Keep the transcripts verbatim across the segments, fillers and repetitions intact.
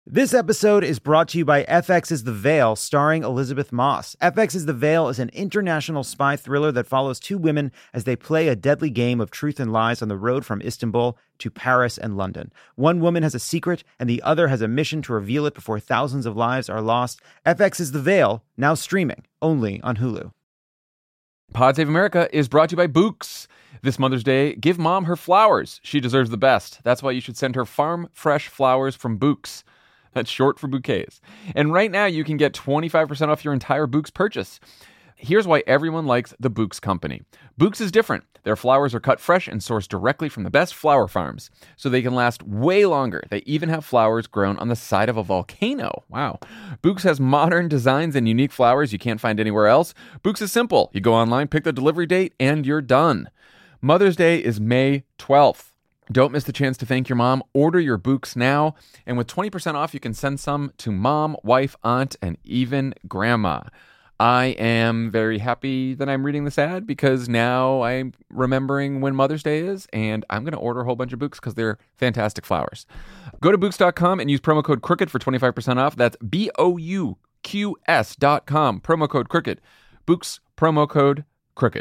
This episode is brought to you by F X's The Veil, starring Elizabeth Moss. F X's The Veil is an international spy thriller that follows two women as they play a deadly game of truth and lies on the road from Istanbul to Paris and London. One woman has a secret, and the other has a mission to reveal it before thousands of lives are lost. F X's The Veil, now streaming, only on Hulu. Pod Save America is brought to you by Books. This Mother's Day, give mom her flowers. She deserves the best. That's why you should send her farm fresh flowers from Books. That's short for bouquets. And right now, you can get twenty-five percent off your entire Books purchase. Here's why everyone likes the Books Company. Books is different. Their flowers are cut fresh and sourced directly from the best flower farms, so they can last way longer. They even have flowers grown on the side of a volcano. Wow. Books has modern designs and unique flowers you can't find anywhere else. Books is simple. You go online, pick the delivery date, and you're done. Mother's Day is May twelfth. Don't miss the chance to thank your mom. Order your Books now. And with twenty percent off, you can send some to mom, wife, aunt, and even grandma. I am very happy that I'm reading this ad because now I'm remembering when Mother's Day is, and I'm going to order a whole bunch of Books because they're fantastic flowers. Go to Books dot com and use promo code CROOKED for twenty-five percent off. That's B O U Q S dot com, promo code CROOKED. Books, promo code CROOKED.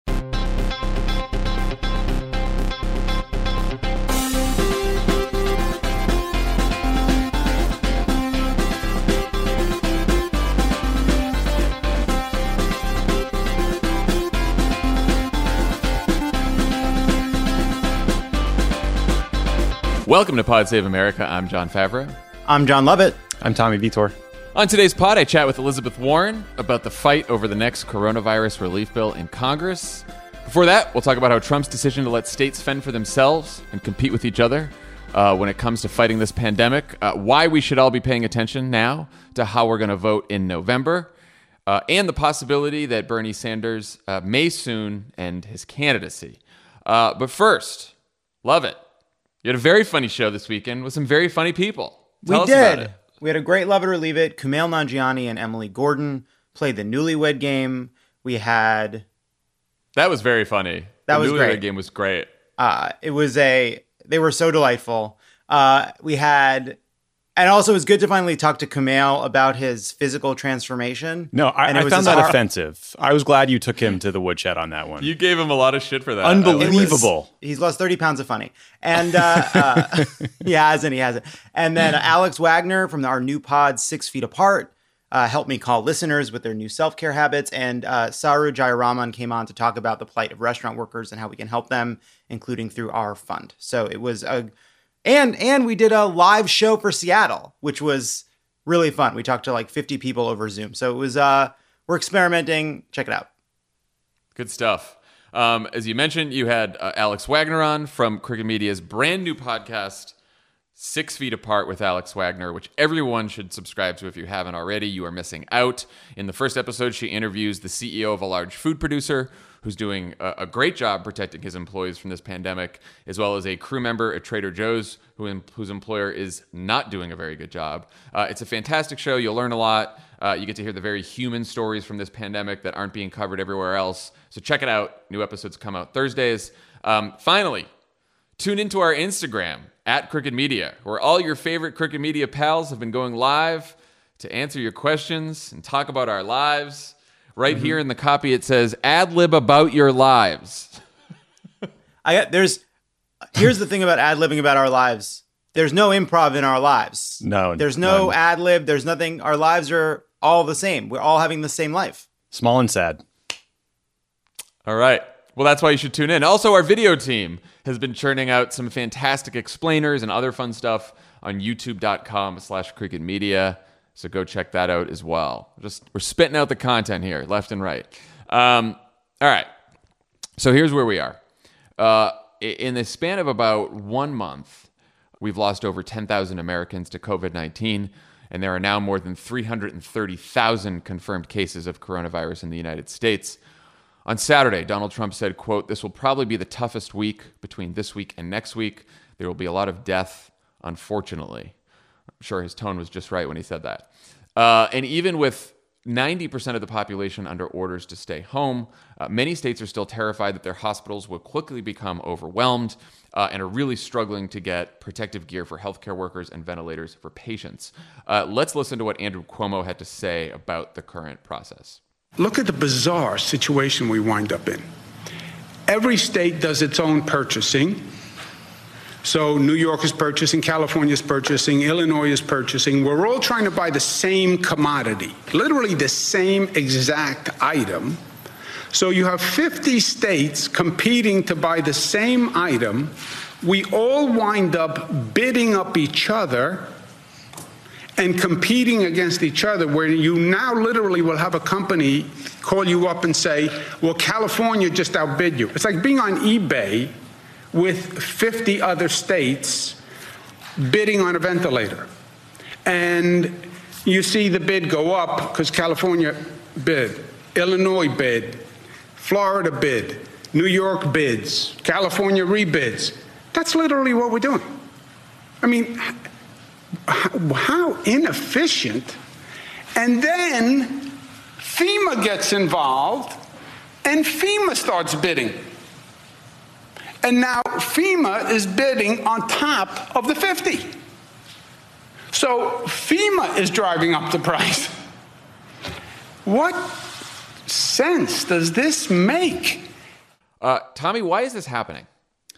Welcome to Pod Save America. I'm John Favreau. I'm John Lovett. I'm Tommy Vitor. On today's pod, I chat with Elizabeth Warren about the fight over the next coronavirus relief bill in Congress. Before that, we'll talk about how Trump's decision to let states fend for themselves and compete with each other uh, when it comes to fighting this pandemic, uh, why we should all be paying attention now to how we're going to vote in November, uh, and the possibility that Bernie Sanders uh, may soon end his candidacy. Uh, but first, love it. You had a very funny show this weekend with some very funny people. Tell we us did. About it. We had a great Love It or Leave It. Kumail Nanjiani and Emily Gordon played the Newlywed Game. We had... That was very funny. That the was Newlywed great. Game was great. Uh, it was a... They were so delightful. Uh, we had... And also, it was good to finally talk to Kumail about his physical transformation. No, I, and it I was found his that ar- offensive. I was glad you took him to the woodshed on that one. You gave him a lot of shit for that. Unbelievable. He's lost thirty pounds of funny. And uh, uh, he hasn't, he hasn't. And then uh, Alex Wagner from our new pod, Six Feet Apart, uh, helped me call listeners with their new self-care habits. And uh, Saru Jayaraman came on to talk about the plight of restaurant workers and how we can help them, including through our fund. So it was a... And and we did a live show for Seattle, which was really fun. We talked to like fifty people over Zoom. So it was, uh, we're experimenting. Check it out. Good stuff. Um, as you mentioned, you had uh, Alex Wagner on from Crooked Media's brand new podcast, Six Feet Apart with Alex Wagner, which everyone should subscribe to if you haven't already. You are missing out. In the first episode, she interviews the C E O of a large food producer who's doing a, a great job protecting his employees from this pandemic, as well as a crew member at Trader Joe's who, whose employer is not doing a very good job. Uh, it's a fantastic show. You'll learn a lot. Uh, you get to hear the very human stories from this pandemic that aren't being covered everywhere else. So check it out. New episodes come out Thursdays. Um, finally, tune into our Instagram, at Crooked Media, where all your favorite Crooked Media pals have been going live to answer your questions and talk about our lives. Right mm-hmm. here in the copy, it says, ad lib about your lives. I got, there's, here's the thing about ad libbing about our lives. There's no improv in our lives. No. There's no none. ad lib. There's nothing. Our lives are all the same. We're all having the same life. Small and sad. All right. Well, that's why you should tune in. Also, our video team has been churning out some fantastic explainers and other fun stuff on youtube.com slash Crooked Media. So go check that out as well. Just we're spitting out the content here, left and right. Um, all right. So here's where we are. Uh, in the span of about one month, we've lost over ten thousand Americans to covid nineteen, and there are now more than three hundred thirty thousand confirmed cases of coronavirus in the United States. On Saturday, Donald Trump said, quote, "This will probably be the toughest week between this week and next week. There will be a lot of death, unfortunately." I'm sure his tone was just right when he said that. Uh, and even with ninety percent of the population under orders to stay home. Uh, many states are still terrified that their hospitals will quickly become overwhelmed uh, and are really struggling to get protective gear for healthcare workers and ventilators for patients. Uh, let's listen to what Andrew Cuomo had to say about the current process. Look at the bizarre situation we wind up in. Every state does its own purchasing. So New York is purchasing, California is purchasing, Illinois is purchasing. We're all trying to buy the same commodity, literally the same exact item. So you have fifty states competing to buy the same item. We all wind up bidding up each other and competing against each other, where you now literally will have a company call you up and say, well, California just outbid you. It's like being on eBay with fifty other states bidding on a ventilator. And you see the bid go up because California bid, Illinois bid, Florida bid, New York bids, California rebids. That's literally what we're doing. I mean, how inefficient. And then FEMA gets involved and FEMA starts bidding. And now FEMA is bidding on top of the fifty. So FEMA is driving up the price. What sense does this make? Uh, Tommy, why is this happening?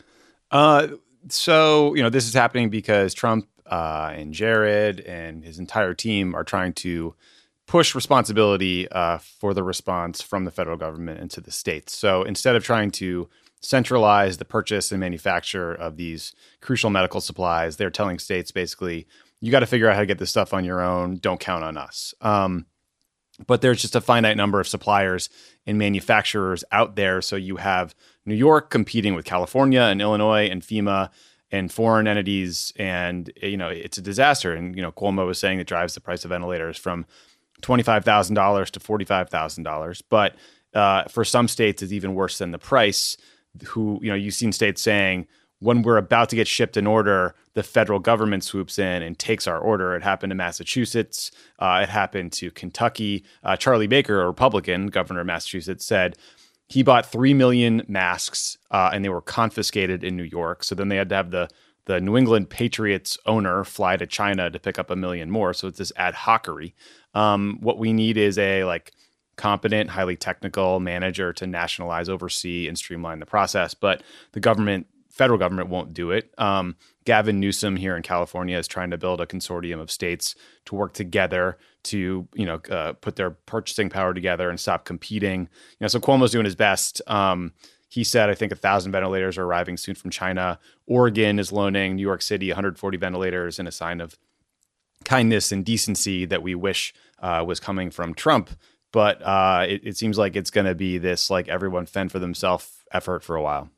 Uh, so, you know, this is happening because Trump uh, and Jared and his entire team are trying to push responsibility uh, for the response from the federal government into the states. So instead of trying to centralize the purchase and manufacture of these crucial medical supplies, they're telling states basically, you got to figure out how to get this stuff on your own. Don't count on us. Um, but there's just a finite number of suppliers and manufacturers out there. So you have New York competing with California and Illinois and FEMA and foreign entities. And, you know, it's a disaster. And, you know, Cuomo was saying it drives the price of ventilators from twenty-five thousand dollars to forty-five thousand dollars. But uh, for some states, it's even worse than the price. Who, you know, you've seen states saying, when we're about to get shipped an order, the federal government swoops in and takes our order. It happened to Massachusetts. Uh, it happened to Kentucky. Uh, Charlie Baker, a Republican governor of Massachusetts, said he bought three million masks uh, and they were confiscated in New York. So then they had to have the, the New England Patriots owner fly to China to pick up a million more. So it's this ad hocery. Um, what we need is a like competent, highly technical manager to nationalize, oversee, and streamline the process. But the government, federal government, won't do it. Um, Gavin Newsom here in California is trying to build a consortium of states to work together to, you know, uh, put their purchasing power together and stop competing. You know, so Cuomo's doing his best. Um, he said, I think a thousand ventilators are arriving soon from China. Oregon is loaning New York City one hundred forty ventilators in a sign of kindness and decency that we wish uh, was coming from Trump. But uh, it, it seems like it's going to be this like everyone fend for themselves effort for a while.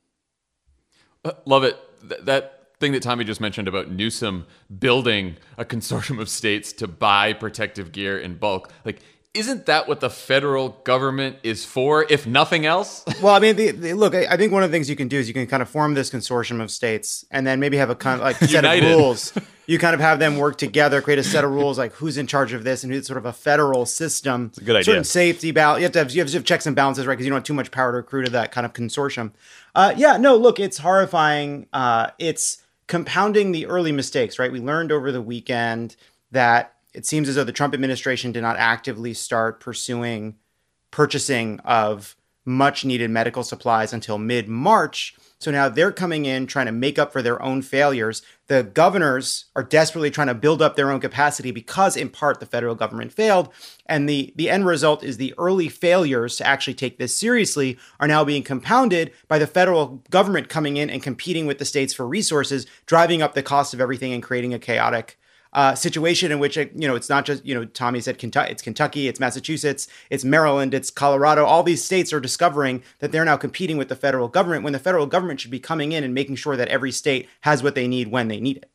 Uh, love it. Th- that thing that Tommy just mentioned about Newsom building a consortium of states to buy protective gear in bulk. Like, isn't that what the federal government is for, if nothing else? Well, I mean, the, the, look, I, I think one of the things you can do is you can kind of form this consortium of states and then maybe have a kind of like set of rules. You kind of have them work together, create a set of rules, like who's in charge of this and who's sort of a federal system. It's a good idea. Certain safety balance. You have to have, you have to have checks and balances, right? Because you don't have too much power to accrue to that kind of consortium. Uh, yeah, no, look, it's horrifying. Uh, it's compounding the early mistakes, right? We learned over the weekend that it seems as though the Trump administration did not actively start pursuing purchasing of much needed medical supplies until mid-March. So now they're coming in trying to make up for their own failures. The governors are desperately trying to build up their own capacity because in part the federal government failed. And the, the end result is the early failures to actually take this seriously are now being compounded by the federal government coming in and competing with the states for resources, driving up the cost of everything and creating a chaotic Uh, situation in which, you know, it's not just, you know, Tommy said Kentucky, it's Kentucky, it's Massachusetts, it's Maryland, it's Colorado. All these states are discovering that they're now competing with the federal government when the federal government should be coming in and making sure that every state has what they need when they need it.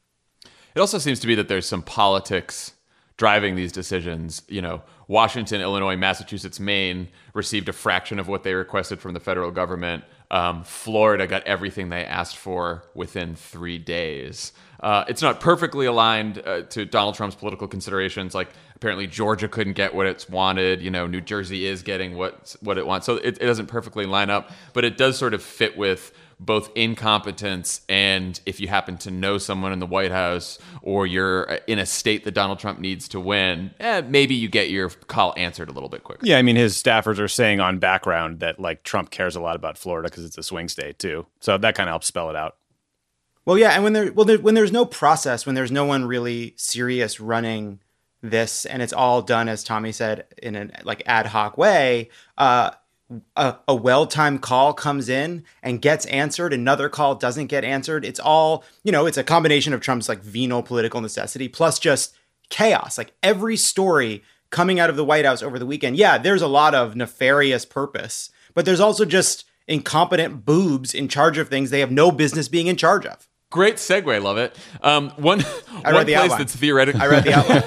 It also seems to be that there's some politics driving these decisions. You know, Washington, Illinois, Massachusetts, Maine received a fraction of what they requested from the federal government. um, Florida got everything they asked for within three days. Uh, it's not perfectly aligned uh, to Donald Trump's political considerations. Like apparently Georgia couldn't get what it's wanted. You know, New Jersey is getting what what it wants. So it, it doesn't perfectly line up, but it does sort of fit with both incompetence and if you happen to know someone in the White House or you're in a state that Donald Trump needs to win, eh, maybe you get your call answered a little bit quicker. Yeah, I mean, his staffers are saying on background that like Trump cares a lot about Florida because it's a swing state too. So that kind of helps spell it out. Well, yeah, and when there, well, there, when there's no process, when there's no one really serious running this, and it's all done, as Tommy said, in an like ad hoc way, uh, a, a well-timed call comes in and gets answered. Another call doesn't get answered. It's all, you know, it's a combination of Trump's like venal political necessity plus just chaos. Like every story coming out of the White House over the weekend, yeah, there's a lot of nefarious purpose, but there's also just incompetent boobs in charge of things they have no business being in charge of. Great segue, love it. Um, one I read one the place outline. that's theoretically. I read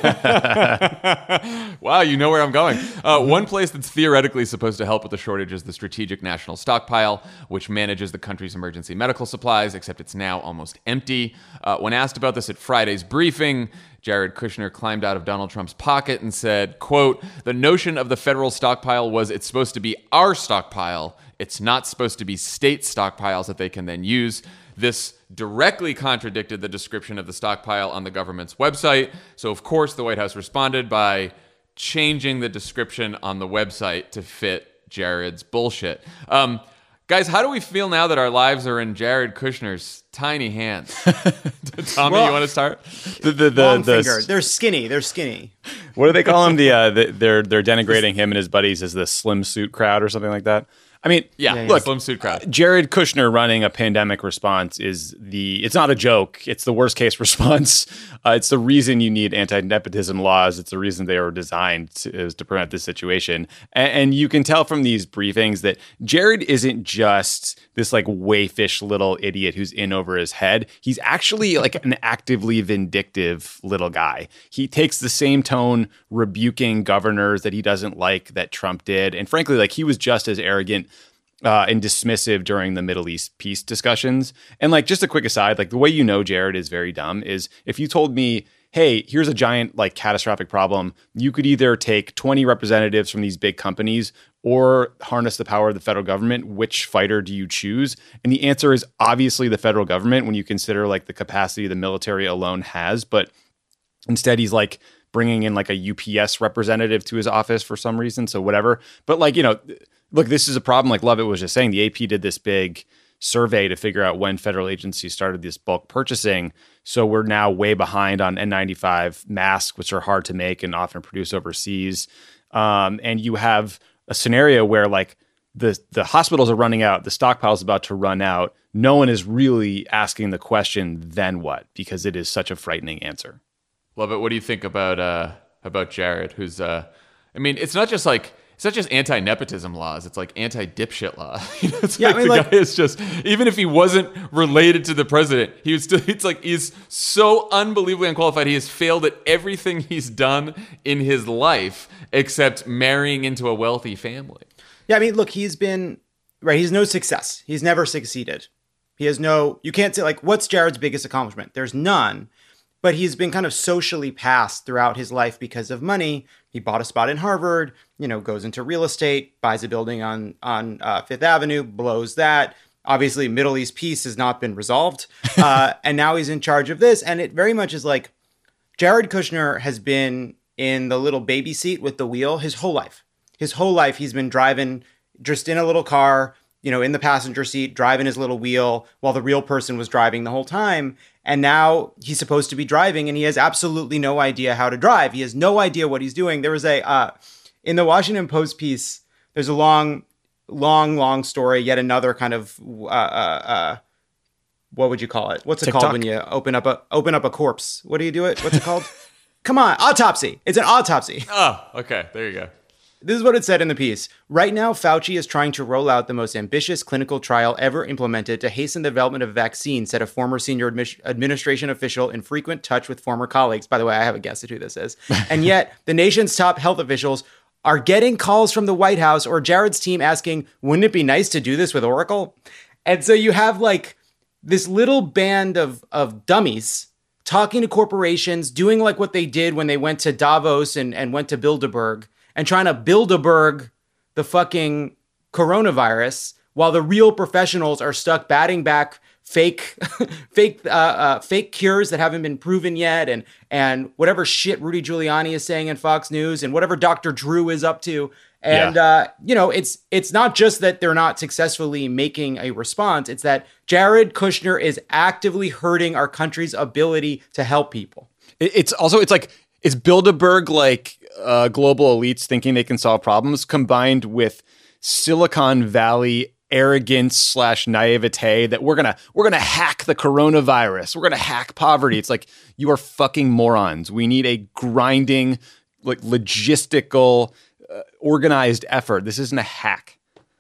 the outline. Wow, you know where I'm going. Uh, one place that's theoretically supposed to help with the shortage is the Strategic National Stockpile, which manages the country's emergency medical supplies, except it's now almost empty. Uh, when asked about this at Friday's briefing, Jared Kushner climbed out of Donald Trump's pocket and said, quote, "The notion of the federal stockpile was it's supposed to be our stockpile. It's not supposed to be state stockpiles that they can then use." This directly contradicted the description of the stockpile on the government's website. So, of course, the White House responded by changing the description on the website to fit Jared's bullshit. Um, guys, how do we feel now that our lives are in Jared Kushner's tiny hands? Tommy, Well, you want to start? The, the, the, Long the- finger. They're skinny. They're skinny. what do they call him? The, uh, the they're they're denigrating him and his buddies as the slim suit crowd or something like that. I mean, Yeah, Yeah, yeah. look, slim suit crowd. Jared Kushner running a pandemic response is the, it's not a joke. It's the worst case response. Uh, it's the reason you need anti-nepotism laws. It's the reason they were designed to, is to prevent this situation. And, and you can tell from these briefings that Jared isn't just this like wayfish little idiot who's in over his head. He's actually like an actively vindictive little guy. He takes the same tone rebuking governors that he doesn't like that Trump did. And frankly, like he was just as arrogant Uh, and dismissive during the Middle East peace discussions. And like, just a quick aside, like the way you know Jared is very dumb is if you told me, hey, here's a giant like catastrophic problem, you could either take twenty representatives from these big companies or harness the power of the federal government, which fighter do you choose? And the answer is obviously the federal government when you consider like the capacity the military alone has. But instead he's like bringing in like a U P S representative to his office for some reason. So whatever. But like, you know, look, this is a problem. Like Lovett was just saying, the A P did this big survey to figure out when federal agencies started this bulk purchasing. So we're now way behind on N ninety-five masks, which are hard to make and often produced overseas. Um, and you have a scenario where like the, the hospitals are running out, the stockpile is about to run out. No one is really asking the question, then what? Because it is such a frightening answer. Love it. What do you think about uh, about Jared? Who's, uh, I mean, it's not just like it's not just anti-nepotism laws. It's like anti-dipshit law. You know, it's Yeah, like I mean, the like- guy is just even if he wasn't related to the president, he was still. It's like he's so unbelievably unqualified. He has failed at everything he's done in his life except marrying into a wealthy family. Yeah, I mean, look, he's been, right, he's no success. He's never succeeded. He has no, you can't say, like, what's Jared's biggest accomplishment? There's none. But he's been kind of socially passed throughout his life because of money. He bought a spot in Harvard, you know, goes into real estate, buys a building on, on uh, Fifth Avenue, blows that. Obviously, Middle East peace has not been resolved. Uh, and now he's in charge of this. And it very much is like Jared Kushner has been in the little baby seat with the wheel his whole life. His whole life, he's been driving just in a little car, you know, in the passenger seat, driving his little wheel while the real person was driving the whole time. And now he's supposed to be driving and he has absolutely no idea how to drive. He has no idea what he's doing. There was a, uh, in the Washington Post piece, there's a long, long, long story, yet another kind of, uh, uh, uh, what would you call it? What's it TikTok? called when you open up a, open up a corpse? What do you do it? What's it called? Come on, autopsy. It's an autopsy. Oh, okay. There you go. This is what it said in the piece. Right now, Fauci is trying to roll out the most ambitious clinical trial ever implemented to hasten the development of a vaccine, said a former senior admi- administration official in frequent touch with former colleagues. By the way, I have a guess at who this is. And yet, the nation's top health officials are getting calls from the White House or Jared's team asking, wouldn't it be nice to do this with Oracle? And so you have like this little band of, of dummies talking to corporations, doing like what they did when they went to Davos and, and went to Bilderberg and trying to Bilderberg the fucking coronavirus while the real professionals are stuck batting back fake, fake, uh, uh, fake cures that haven't been proven yet, and and whatever shit Rudy Giuliani is saying in Fox News, and whatever Doctor Drew is up to, and yeah. uh, you know, it's it's not just that they're not successfully making a response; it's that Jared Kushner is actively hurting our country's ability to help people. It's also it's like it's Bilderberg like uh, global elites thinking they can solve problems combined with Silicon Valley arrogance slash naivete that we're gonna we're gonna hack the coronavirus, we're gonna hack poverty. It's like, you are fucking morons. We need a grinding, like logistical, uh, organized effort. This isn't a hack.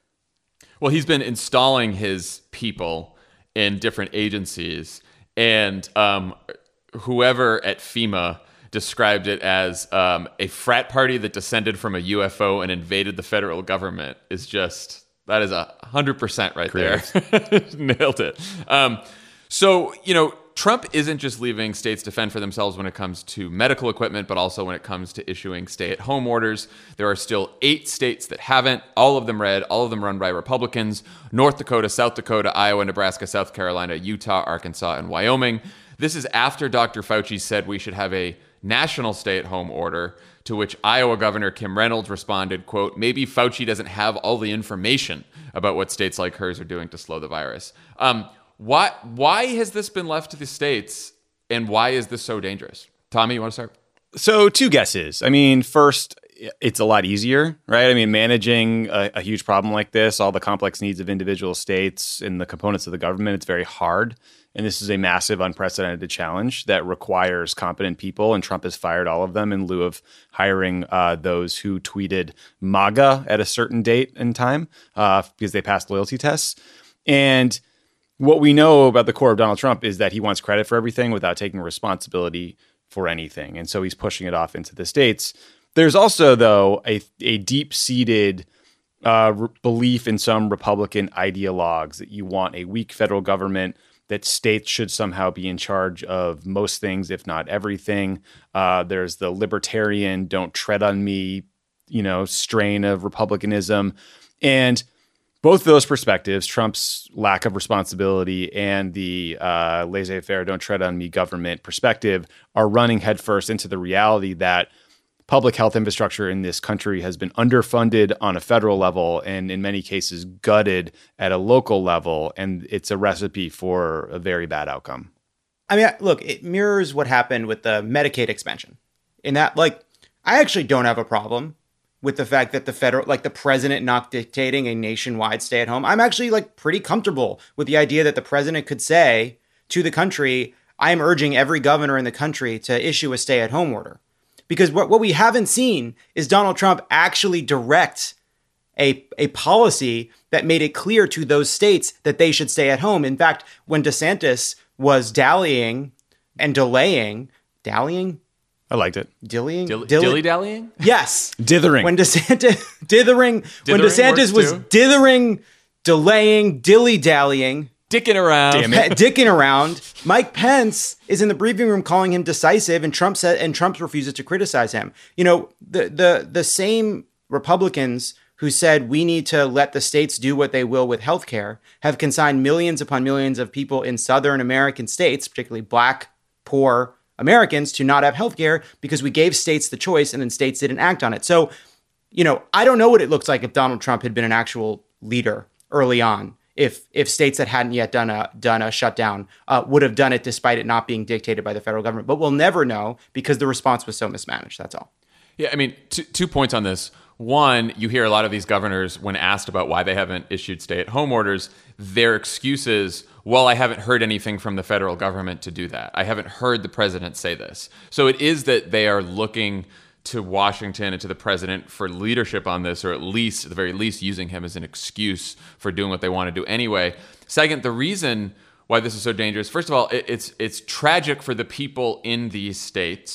Well, he's been installing his people in different agencies, and um, whoever at FEMA described it as um, a frat party that descended from a U F O and invaded the federal government is just. That is a hundred percent right Creative. there. Nailed it. Um, so, you know, Trump isn't just leaving states to fend for themselves when it comes to medical equipment, but also when it comes to issuing stay-at-home orders. There are still eight states that haven't, all of them red, all of them run by Republicans: North Dakota, South Dakota, Iowa, Nebraska, South Carolina, Utah, Arkansas, and Wyoming. This is after Doctor Fauci said we should have a national stay-at-home order, to which Iowa Governor Kim Reynolds responded, quote, maybe Fauci doesn't have all the information about what states like hers are doing to slow the virus. Um, why, why has this been left to the states, and why is this so dangerous? Tommy, you want to start? So two guesses. I mean, first, it's a lot easier, right? I mean, managing a, a huge problem like this, all the complex needs of individual states and the components of the government, it's very hard. And this is a massive, unprecedented challenge that requires competent people. And Trump has fired all of them in lieu of hiring uh, those who tweeted MAGA at a certain date and time uh, because they passed loyalty tests. And what we know about the core of Donald Trump is that he wants credit for everything without taking responsibility for anything. And so he's pushing it off into the states. There's also, though, a, a deep-seated uh, re- belief in some Republican ideologues that you want a weak federal government, that states should somehow be in charge of most things, if not everything. Uh, there's the libertarian, don't tread on me, you know, strain of republicanism. And both of those perspectives, Trump's lack of responsibility and the uh, laissez-faire, don't tread on me government perspective, are running headfirst into the reality that public health infrastructure in this country has been underfunded on a federal level and in many cases gutted at a local level. And it's a recipe for a very bad outcome. I mean, look, it mirrors what happened with the Medicaid expansion in that, like, I actually don't have a problem with the fact that the federal, like the president not dictating a nationwide stay at home. I'm actually like pretty comfortable with the idea that the president could say to the country, I'm urging every governor in the country to issue a stay at home order. Because what, what we haven't seen is Donald Trump actually direct a, a policy that made it clear to those states that they should stay at home. In fact, when DeSantis was dallying and delaying, dallying? I liked it. Dillying? Dilly, Dilly- dilly-dallying? Yes. Dithering. When DeSantis, dithering, when Dithering DeSantis was works too. dithering, delaying, dilly-dallying, Dicking around. Damn it. dicking around. Mike Pence is in the briefing room calling him decisive, and Trump said, and Trump refuses to criticize him. You know, the the the same Republicans who said we need to let the states do what they will with healthcare have consigned millions upon millions of people in Southern American states, particularly Black, poor Americans, to not have healthcare because we gave states the choice and then states didn't act on it. So, you know, I don't know what it looks like if Donald Trump had been an actual leader early on. If if states that hadn't yet done a done a shutdown uh, would have done it despite it not being dictated by the federal government. But we'll never know because the response was so mismanaged. That's all. Yeah, I mean, two, two points on this. One, you hear a lot of these governors, when asked about why they haven't issued stay-at-home orders, their excuse is, well, I haven't heard anything from the federal government to do that. I haven't heard the president say this. So it is that they are looking to Washington and to the president for leadership on this, or at least, at the very least, using him as an excuse for doing what they want to do anyway. Second, the reason why this is so dangerous, first of all, it, it's it's tragic for the people in these states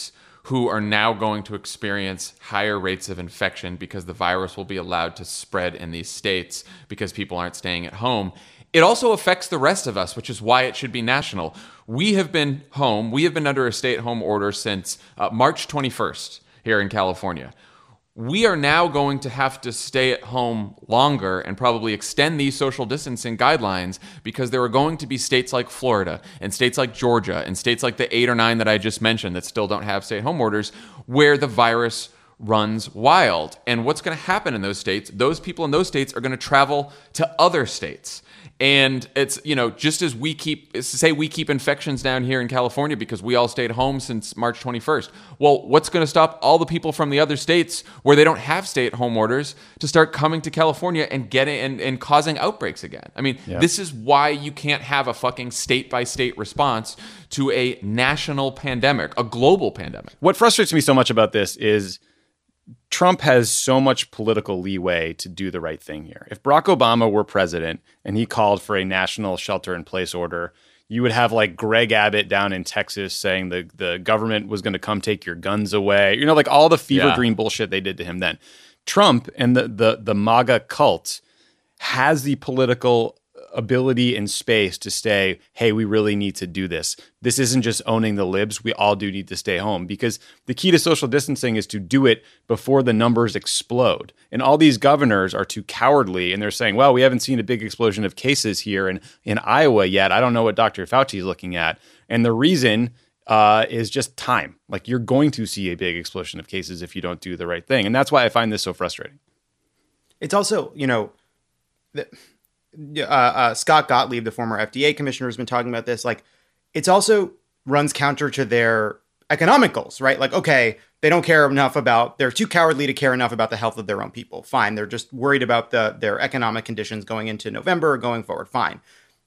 who are now going to experience higher rates of infection because the virus will be allowed to spread in these states because people aren't staying at home. It also affects the rest of us, which is why it should be national. We have been home. We have been under a stay-at-home order since uh, March twenty-first here in California. We are now going to have to stay at home longer and probably extend these social distancing guidelines because there are going to be states like Florida and states like Georgia and states like the eight or nine that I just mentioned that still don't have stay-at-home orders where the virus runs wild. And what's going to happen in those states, those people in those states are going to travel to other states. And it's, you know, just as we keep, say we keep infections down here in California because we all stayed home since March twenty-first. Well, what's going to stop all the people from the other states where they don't have stay-at-home orders to start coming to California and getting and, and causing outbreaks again? I mean, yeah. This is why you can't have a fucking state-by-state response to a national pandemic, a global pandemic. What frustrates me so much about this is Trump has so much political leeway to do the right thing here. If Barack Obama were president and he called for a national shelter-in-place order, you would have like Greg Abbott down in Texas saying the, the government was going to come take your guns away. You know, like all the fever yeah. dream bullshit they did to him then. Trump and the, the, the MAGA cult has the political ability and space to say, hey, we really need to do this. This isn't just owning the libs. We all do need to stay home, because the key to social distancing is to do it before the numbers explode. And all these governors are too cowardly, and they're saying, well, we haven't seen a big explosion of cases here in, in Iowa yet. I don't know what Doctor Fauci is looking at. And the reason uh, is just time. Like, you're going to see a big explosion of cases if you don't do the right thing. And that's why I find this so frustrating. It's also, you know, the, Uh, uh, Scott Gottlieb, the former F D A commissioner, has been talking about this. Like, it's also runs counter to their economic goals, right? Like, okay, they don't care enough about, they're too cowardly to care enough about the health of their own people. Fine. They're just worried about the their economic conditions going into November or going forward. Fine.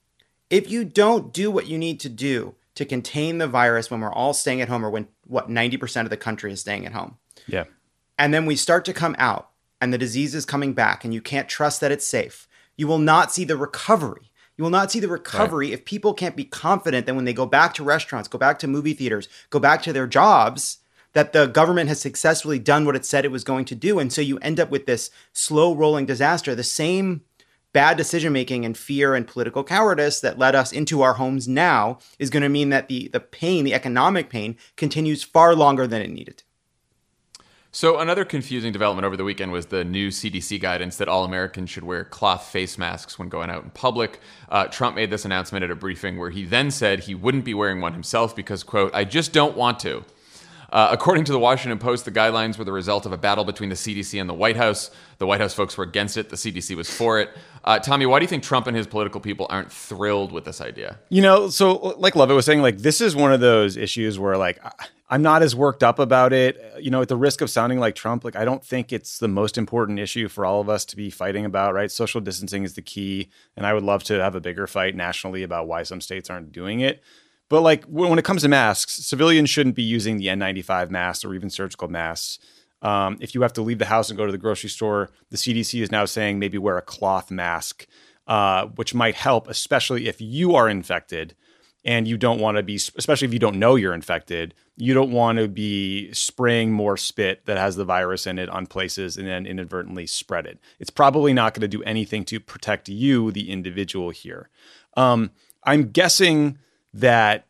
If you don't do what you need to do to contain the virus when we're all staying at home, or when, what, ninety percent of the country is staying at home. Yeah. And then we start to come out and the disease is coming back and you can't trust that it's safe. You will not see the recovery. You will not see the recovery right. if people can't be confident that when they go back to restaurants, go back to movie theaters, go back to their jobs, that the government has successfully done what it said it was going to do. And so you end up with this slow rolling disaster, the same bad decision-making and fear and political cowardice that led us into our homes now is going to mean that the, the pain, the economic pain, continues far longer than it needed to. So another confusing development over the weekend was the new C D C guidance that all Americans should wear cloth face masks when going out in public. Uh, Trump made this announcement at a briefing where he then said he wouldn't be wearing one himself because, quote, I just don't want to. Uh, according to the Washington Post, the guidelines were the result of a battle between the C D C and the White House. The White House folks were against it. The C D C was for it. Uh, Tommy, why do you think Trump and his political people aren't thrilled with this idea? You know, so like Lovett was saying, like, this is one of those issues where, like, I'm not as worked up about it. You know, at the risk of sounding like Trump, like, I don't think it's the most important issue for all of us to be fighting about, right? Social distancing is the key. And I would love to have a bigger fight nationally about why some states aren't doing it. But like, when it comes to masks, civilians shouldn't be using the N ninety-five masks or even surgical masks. Um, if you have to leave the house and go to the grocery store, the C D C is now saying maybe wear a cloth mask, uh, which might help, especially if you are infected and you don't want to be, especially if you don't know you're infected, you don't want to be spraying more spit that has the virus in it on places and then inadvertently spread it. It's probably not going to do anything to protect you, the individual here. Um, I'm guessing that,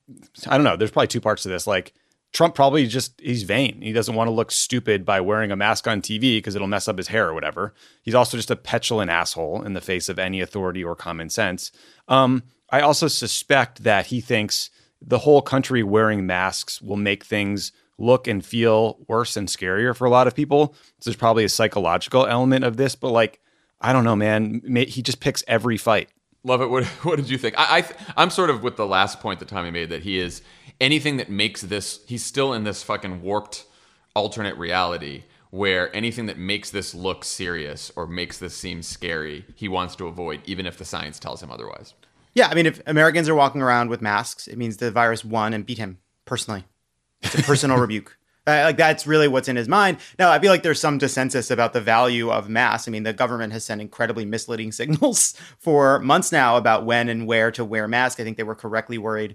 I don't know, there's probably two parts to this. Like, Trump probably just, he's vain. He doesn't want to look stupid by wearing a mask on T V because it'll mess up his hair or whatever. He's also just a petulant asshole in the face of any authority or common sense. Um, I also suspect that he thinks the whole country wearing masks will make things look and feel worse and scarier for a lot of people. So there's probably a psychological element of this, but like, I don't know, man. He just picks every fight. Love it. What, what did you think? I, I, I'm sort of with the last point that Tommy made, that he is anything that makes this, he's still in this fucking warped alternate reality where anything that makes this look serious or makes this seem scary, he wants to avoid, even if the science tells him otherwise. Yeah, I mean, if Americans are walking around with masks, it means the virus won and beat him personally. It's a personal rebuke. Uh, like, that's really what's in his mind. Now, I feel like there's some dissensus about the value of masks. I mean, the government has sent incredibly misleading signals for months now about when and where to wear masks. I think they were correctly worried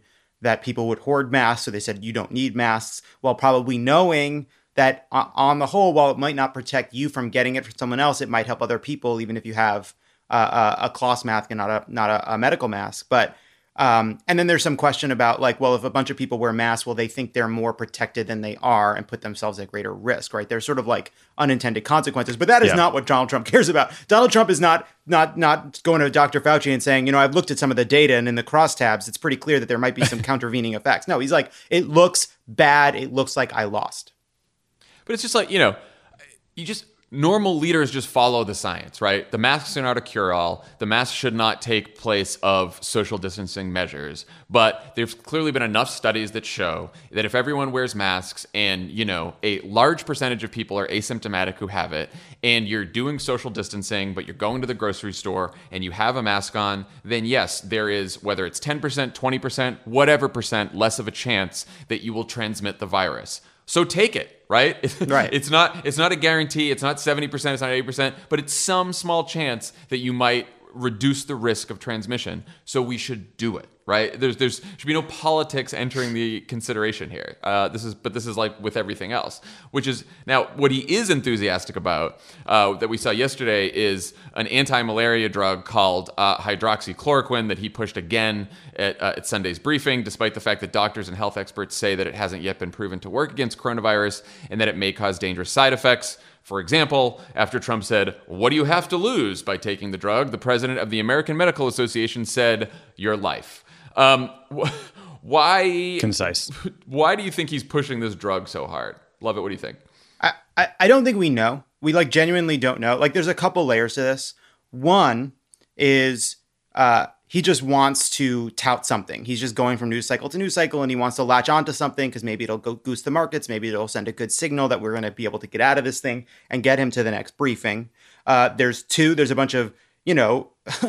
that people would hoard masks. So they said, you don't need masks, while probably knowing that uh, on the whole, while it might not protect you from getting it from someone else, it might help other people, even if you have uh, a, a cloth mask and not a not a, a medical mask. But um, and then there's some question about like, well, if a bunch of people wear masks, will they think they're more protected than they are and put themselves at greater risk, right? There's sort of like unintended consequences, but that is Yeah. not what Donald Trump cares about. Donald Trump is not not not going to Doctor Fauci and saying, you know, I've looked at some of the data and in the crosstabs, it's pretty clear that there might be some countervening effects. No, he's like, it looks bad. It looks like I lost. But it's just like, you know, you just normal leaders just follow the science, right? The masks are not a cure-all. The masks should not take place of social distancing measures. But there's clearly been enough studies that show that if everyone wears masks and, you know, a large percentage of people are asymptomatic who have it, and you're doing social distancing, but you're going to the grocery store and you have a mask on, then yes, there is, whether it's ten percent, twenty percent, whatever percent, less of a chance that you will transmit the virus. So take it, right? Right. It's not it's not a guarantee. It's not seventy percent, it's not eighty percent, but it's some small chance that you might reduce the risk of transmission. So we should do it, right? There's there's should be no politics entering the consideration here. Uh, this is but this is like with everything else, which is now what he is enthusiastic about uh, that we saw yesterday is an anti-malaria drug called uh, hydroxychloroquine that he pushed again at, uh, at Sunday's briefing, despite the fact that doctors and health experts say that it hasn't yet been proven to work against coronavirus and that it may cause dangerous side effects. For example, after Trump said, "What do you have to lose by taking the drug?" the president of the American Medical Association said, "Your life." Um, wh- why Concise. Why do you think he's pushing this drug so hard? Love it. What do you think? I, I, I don't think we know. We like genuinely don't know. Like there's a couple layers to this. One is uh, he just wants to tout something. He's just going from news cycle to news cycle and he wants to latch onto something because maybe it'll go goose the markets. Maybe it'll send a good signal that we're going to be able to get out of this thing and get him to the next briefing. Uh, there's two, there's a bunch of, you know,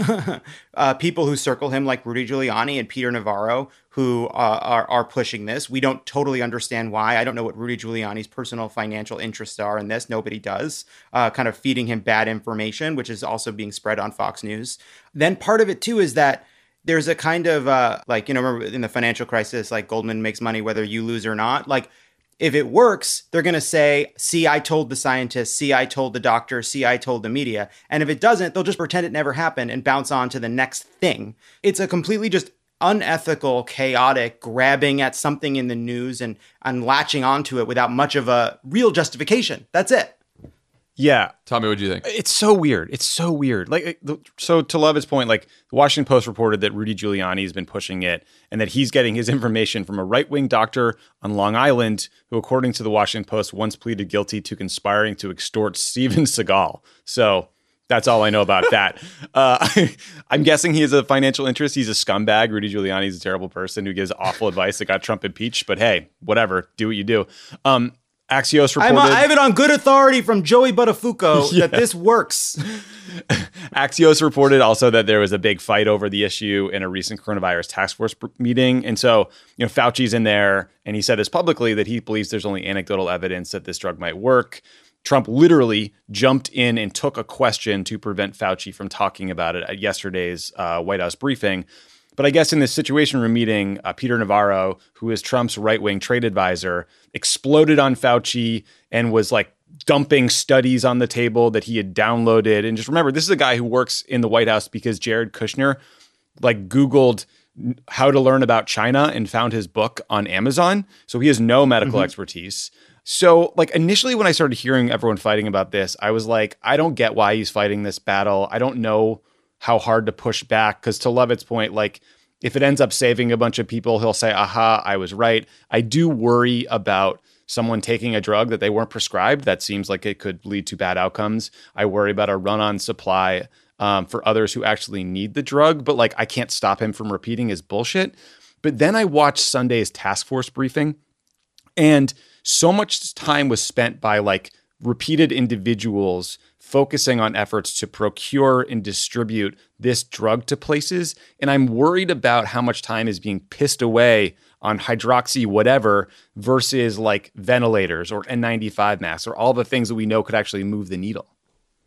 uh, people who circle him like Rudy Giuliani and Peter Navarro who uh, are, are pushing this. We don't totally understand why. I don't know what Rudy Giuliani's personal financial interests are in this. Nobody does. Uh, kind of feeding him bad information, which is also being spread on Fox News. Then part of it too is that there's a kind of uh, like, you know, remember in the financial crisis, like Goldman makes money whether you lose or not. Like if it works, they're going to say, see, I told the scientists, see, I told the doctor, see, I told the media. And if it doesn't, they'll just pretend it never happened and bounce on to the next thing. It's a completely just unethical, chaotic grabbing at something in the news and, and latching onto it without much of a real justification. That's it. Yeah. Tommy, what do you think? It's so weird. It's so weird. Like, so to Levitt's point, like the Washington Post reported that Rudy Giuliani has been pushing it and that he's getting his information from a right-wing doctor on Long Island who, according to the Washington Post, once pleaded guilty to conspiring to extort Steven Seagal. So that's all I know about that. Uh, I'm guessing he has a financial interest. He's a scumbag. Rudy Giuliani is a terrible person who gives awful advice that got Trump impeached. But hey, whatever. Do what you do. Um, Axios reported. I'm a, I have it on good authority from Joey Buttafuoco Yeah. that this works. Axios reported also that there was a big fight over the issue in a recent coronavirus task force meeting. And so, you know, Fauci's in there and he said this publicly that he believes there's only anecdotal evidence that this drug might work. Trump literally jumped in and took a question to prevent Fauci from talking about it at yesterday's uh, White House briefing. But I guess in this Situation Room meeting, uh, Peter Navarro, who is Trump's right-wing trade advisor, exploded on Fauci and was like dumping studies on the table that he had downloaded. And just remember, this is a guy who works in the White House because Jared Kushner like Googled how to learn about China and found his book on Amazon. So he has no medical mm-hmm. expertise. So like initially when I started hearing everyone fighting about this, I was like, I don't get why he's fighting this battle. I don't know how hard to push back. Because to Levitt's point, like if it ends up saving a bunch of people, he'll say, aha, I was right. I do worry about someone taking a drug that they weren't prescribed. That seems like it could lead to bad outcomes. I worry about a run-on supply um, for others who actually need the drug. But like I can't stop him from repeating his bullshit. But then I watched Sunday's task force briefing and so much time was spent by like repeated individuals focusing on efforts to procure and distribute this drug to places. And I'm worried about how much time is being pissed away on hydroxy whatever versus like ventilators or N ninety-five masks or all the things that we know could actually move the needle.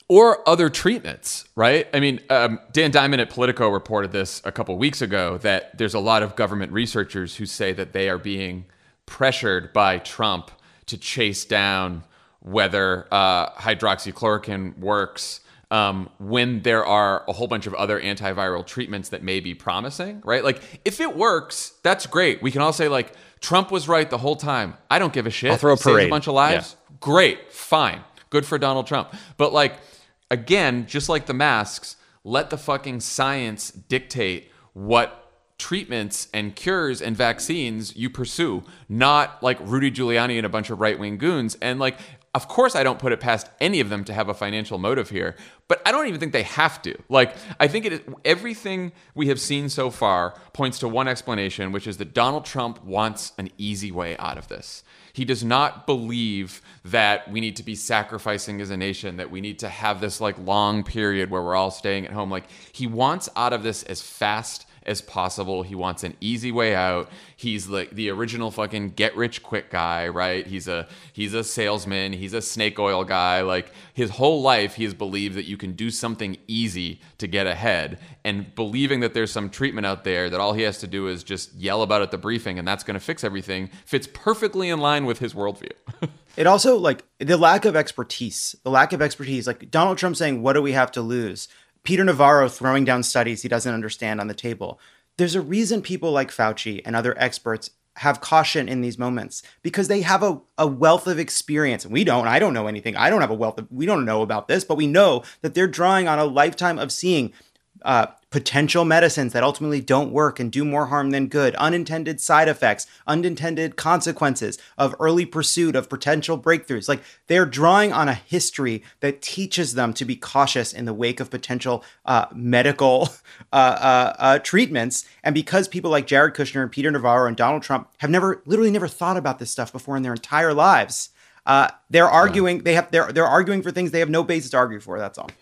Or other treatments, right? I mean, um, Dan Diamond at Politico reported this a couple weeks ago, that there's a lot of government researchers who say that they are being pressured by Trump to chase down whether uh, hydroxychloroquine works um, when there are a whole bunch of other antiviral treatments that may be promising, right? Like, if it works, that's great. We can all say, like, Trump was right the whole time. I don't give a shit. I'll throw a Saves parade. a bunch of lives. Yeah. Great. Fine. Good for Donald Trump. But, like, again, just like the masks, let the fucking science dictate what treatments and cures and vaccines you pursue, not like Rudy Giuliani and a bunch of right-wing goons. And, like, of course I don't put it past any of them to have a financial motive here, but I don't even think they have to. Like, I think it is, everything we have seen so far points to one explanation, which is that Donald Trump wants an easy way out of this. He does not believe that we need to be sacrificing as a nation, that we need to have this like long period where we're all staying at home. Like, he wants out of this as fast as possible. He wants an easy way out. He's like the original fucking get rich quick guy, right? He's a he's a salesman. He's a snake oil guy. Like, his whole life, he has believed that you can do something easy to get ahead, and believing that there's some treatment out there that all he has to do is just yell about at the briefing and that's going to fix everything, fits perfectly in line with his worldview. It also, like, the lack of expertise, the lack of expertise, like Donald Trump saying, what do we have to lose? Peter Navarro throwing down studies he doesn't understand on the table. There's a reason people like Fauci and other experts have caution in these moments, because they have a, a wealth of experience. And we don't. I don't know anything. I don't have a wealth of, we don't know about this, but we know that they're drawing on a lifetime of seeing uh, potential medicines that ultimately don't work and do more harm than good, unintended side effects, unintended consequences of early pursuit of potential breakthroughs. Like, they're drawing on a history that teaches them to be cautious in the wake of potential uh, medical uh, uh, uh, treatments. And because people like Jared Kushner and Peter Navarro and Donald Trump have never, literally never thought about this stuff before in their entire lives, uh, they're arguing. Yeah. They have they're they're arguing for things they have no basis to argue for. That's all.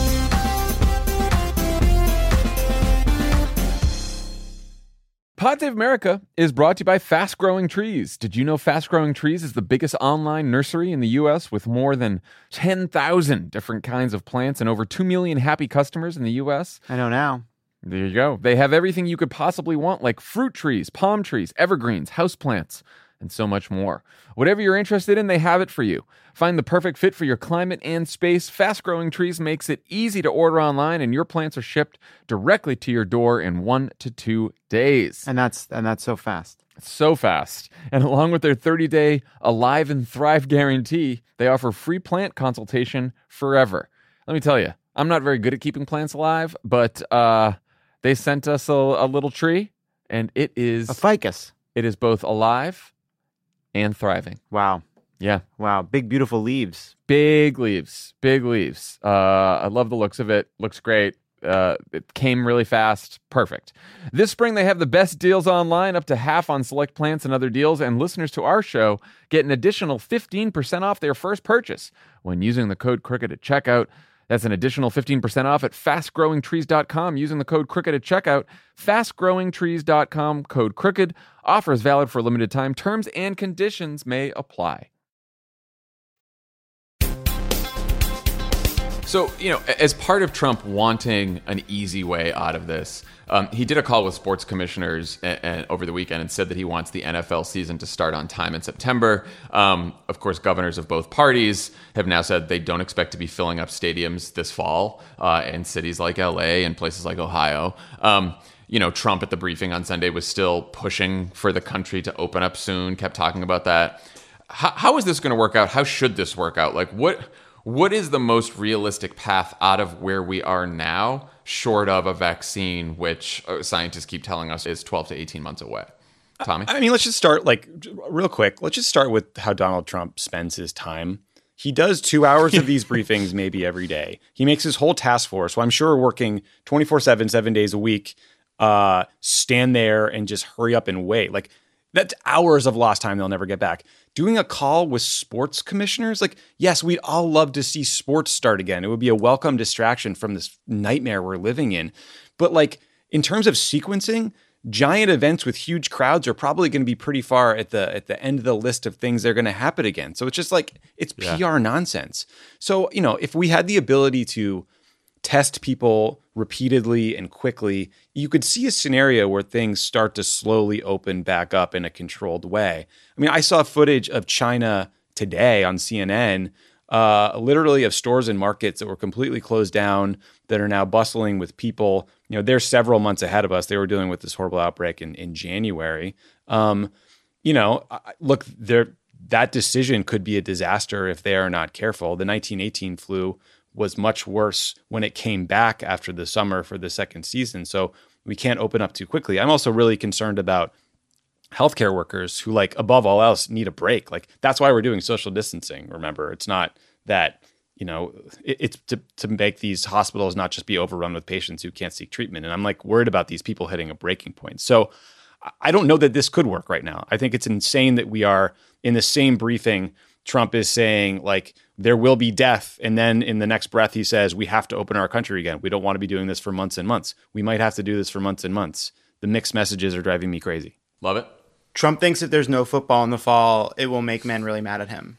Pod Save America is brought to you by Fast Growing Trees. Did you know Fast Growing Trees is the biggest online nursery in the U S with more than ten thousand different kinds of plants and over two million happy customers in the U S? I know now. There you go. They have everything you could possibly want, like fruit trees, palm trees, evergreens, houseplants, and so much more. Whatever you're interested in, they have it for you. Find the perfect fit for your climate and space. Fast Growing Trees makes it easy to order online, and your plants are shipped directly to your door in one to two days. And that's and that's so fast. So fast. And along with their thirty-day Alive and Thrive guarantee, they offer free plant consultation forever. Let me tell you, I'm not very good at keeping plants alive, but uh, they sent us a, a little tree, and it is... a ficus. It is both alive and thriving. Wow. Yeah. Wow. Big, beautiful leaves. Big leaves. Big leaves. Uh, I love the looks of it. Looks great. Uh, it came really fast. Perfect. This spring, they have the best deals online, up to half on select plants and other deals, and listeners to our show get an additional fifteen percent off their first purchase when using the code CROOKED at checkout. That's an additional fifteen percent off at fast growing trees dot com using the code CROOKED at checkout. fast growing trees dot com, code CROOKED. Offer is valid for a limited time. Terms and conditions may apply. So, you know, as part of Trump wanting an easy way out of this, um, he did a call with sports commissioners a- a- over the weekend and said that he wants the N F L season to start on time in September. Um, of course, governors of both parties have now said they don't expect to be filling up stadiums this fall uh, in cities like L A and places like Ohio. Um, you know, Trump at the briefing on Sunday was still pushing for the country to open up soon, kept talking about that. How, how is this going to work out? How should this work out? Like, what... What is the most realistic path out of where we are now, short of a vaccine, which scientists keep telling us is twelve to eighteen months away? Tommy? I mean, let's just start, like, real quick. Let's just start with how Donald Trump spends his time. He does two hours of these briefings maybe every day. He makes his whole task force, so I'm sure working twenty-four seven, seven days a week, uh, stand there and just hurry up and wait. Like, that's hours of lost time they'll never get back. Doing a call with sports commissioners, like, yes, we'd all love to see sports start again. It would be a welcome distraction from this nightmare we're living in. But, like, in terms of sequencing, giant events with huge crowds are probably going to be pretty far at the at the end of the list of things that are going to happen again. So it's just like, it's yeah. P R nonsense. So, you know, if we had the ability to test people repeatedly and quickly, you could see a scenario where things start to slowly open back up in a controlled way. I mean, I saw footage of China today on C N N, uh, literally of stores and markets that were completely closed down, that are now bustling with people. You know, they're several months ahead of us. They were dealing with this horrible outbreak in, in January. Um, you know, look, there that decision could be a disaster if they are not careful. The nineteen eighteen flu was much worse when it came back after the summer for the second season. So we can't open up too quickly. I'm also really concerned about healthcare workers who, like, above all else, need a break. Like, that's why we're doing social distancing. Remember, it's not that, you know, it, it's to, to make these hospitals not just be overrun with patients who can't seek treatment. And I'm like worried about these people hitting a breaking point. So I don't know that this could work right now. I think it's insane that we are in the same briefing. Trump is saying, like, there will be death. And then in the next breath, he says, we have to open our country again. We don't want to be doing this for months and months. We might have to do this for months and months. The mixed messages are driving me crazy. Love it. Trump thinks if there's no football in the fall, it will make men really mad at him.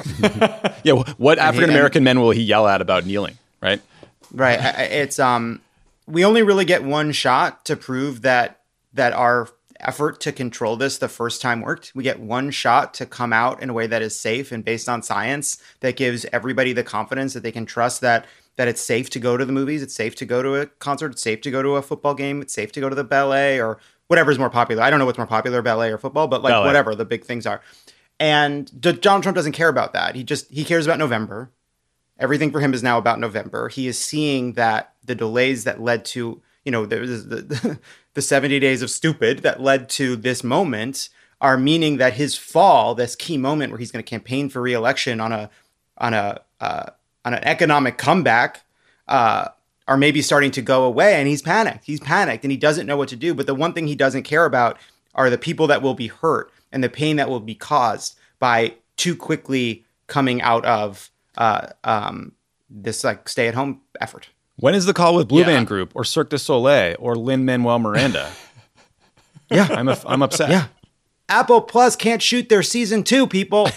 Yeah. What African-American men will he yell at about kneeling? Right. Right. It's, um, we only really get one shot to prove that, that our effort to control this the first time worked. We get one shot to come out in a way that is safe and based on science, that gives everybody the confidence that they can trust that that it's safe to go to the movies, it's safe to go to a concert, it's safe to go to a football game, it's safe to go to the ballet or whatever's more popular. I don't know what's more popular, ballet or football, but like ballet. Whatever the big things are. And D- Donald Trump doesn't care about that. He just he cares about November. Everything for him is now about November. He is seeing that the delays that led to, you know, there was the the seventy days of stupid that led to this moment are meaning that his fall, this key moment where he's going to campaign for re-election on a on a uh, on an economic comeback, uh, are maybe starting to go away. And he's panicked. He's panicked and he doesn't know what to do. But the one thing he doesn't care about are the people that will be hurt and the pain that will be caused by too quickly coming out of uh, um, this like stay-at-home effort. When is the call with Blue yeah. Band Group or Cirque du Soleil or Lin-Manuel Miranda? yeah, I'm a, I'm upset. Yeah, Apple Plus can't shoot their season two, people.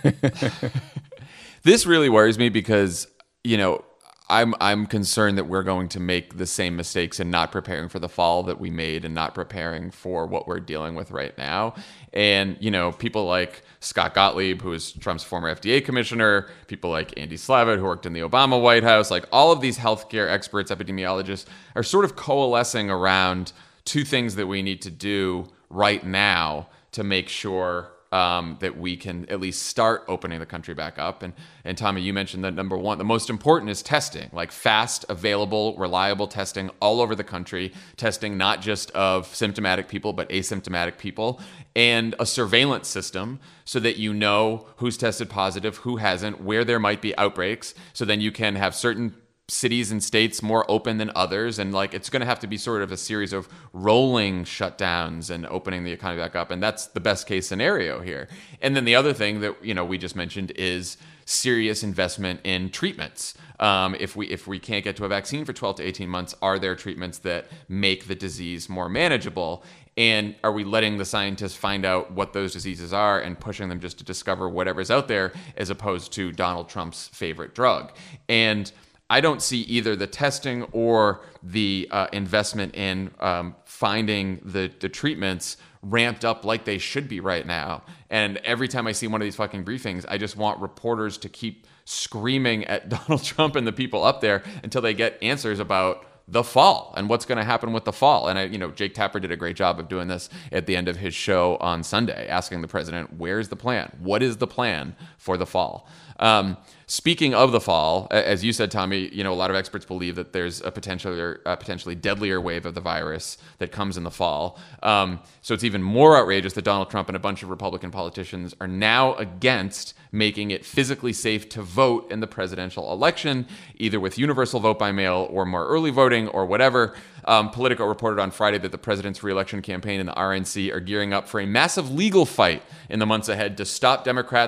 This really worries me because, you know, I'm I'm concerned that we're going to make the same mistakes in not preparing for the fall that we made and not preparing for what we're dealing with right now. And, you know, people like Scott Gottlieb, who is Trump's former F D A commissioner, people like Andy Slavitt, who worked in the Obama White House, like all of these healthcare experts, epidemiologists, are sort of coalescing around two things that we need to do right now to make sure Um, that we can at least start opening the country back up. And and Tommy, you mentioned that number one, the most important is testing, like fast, available, reliable testing all over the country, testing not just of symptomatic people, but asymptomatic people, and a surveillance system so that you know who's tested positive, who hasn't, where there might be outbreaks. So then you can have certain cities and states more open than others, and like it's going to have to be sort of a series of rolling shutdowns and opening the economy back up, and that's the best case scenario here. And then the other thing that, you know, we just mentioned is serious investment in treatments. Um, if we if we can't get to a vaccine for twelve to eighteen months, are there treatments that make the disease more manageable? And are we letting the scientists find out what those diseases are and pushing them just to discover whatever's out there, as opposed to Donald Trump's favorite drug? And I don't see either the testing or the uh, investment in um, finding the, the treatments ramped up like they should be right now. And every time I see one of these fucking briefings, I just want reporters to keep screaming at Donald Trump and the people up there until they get answers about the fall and what's going to happen with the fall. And I, you know, Jake Tapper did a great job of doing this at the end of his show on Sunday, asking the president, where's the plan? What is the plan for the fall? Um, speaking of the fall, as you said, Tommy, you know, a lot of experts believe that there's a potentially, a potentially deadlier wave of the virus that comes in the fall. Um, so it's even more outrageous that Donald Trump and a bunch of Republican politicians are now against making it physically safe to vote in the presidential election, either with universal vote by mail or more early voting or whatever. Um, Politico reported on Friday that the president's re-election campaign and the R N C are gearing up for a massive legal fight in the months ahead to stop Democrats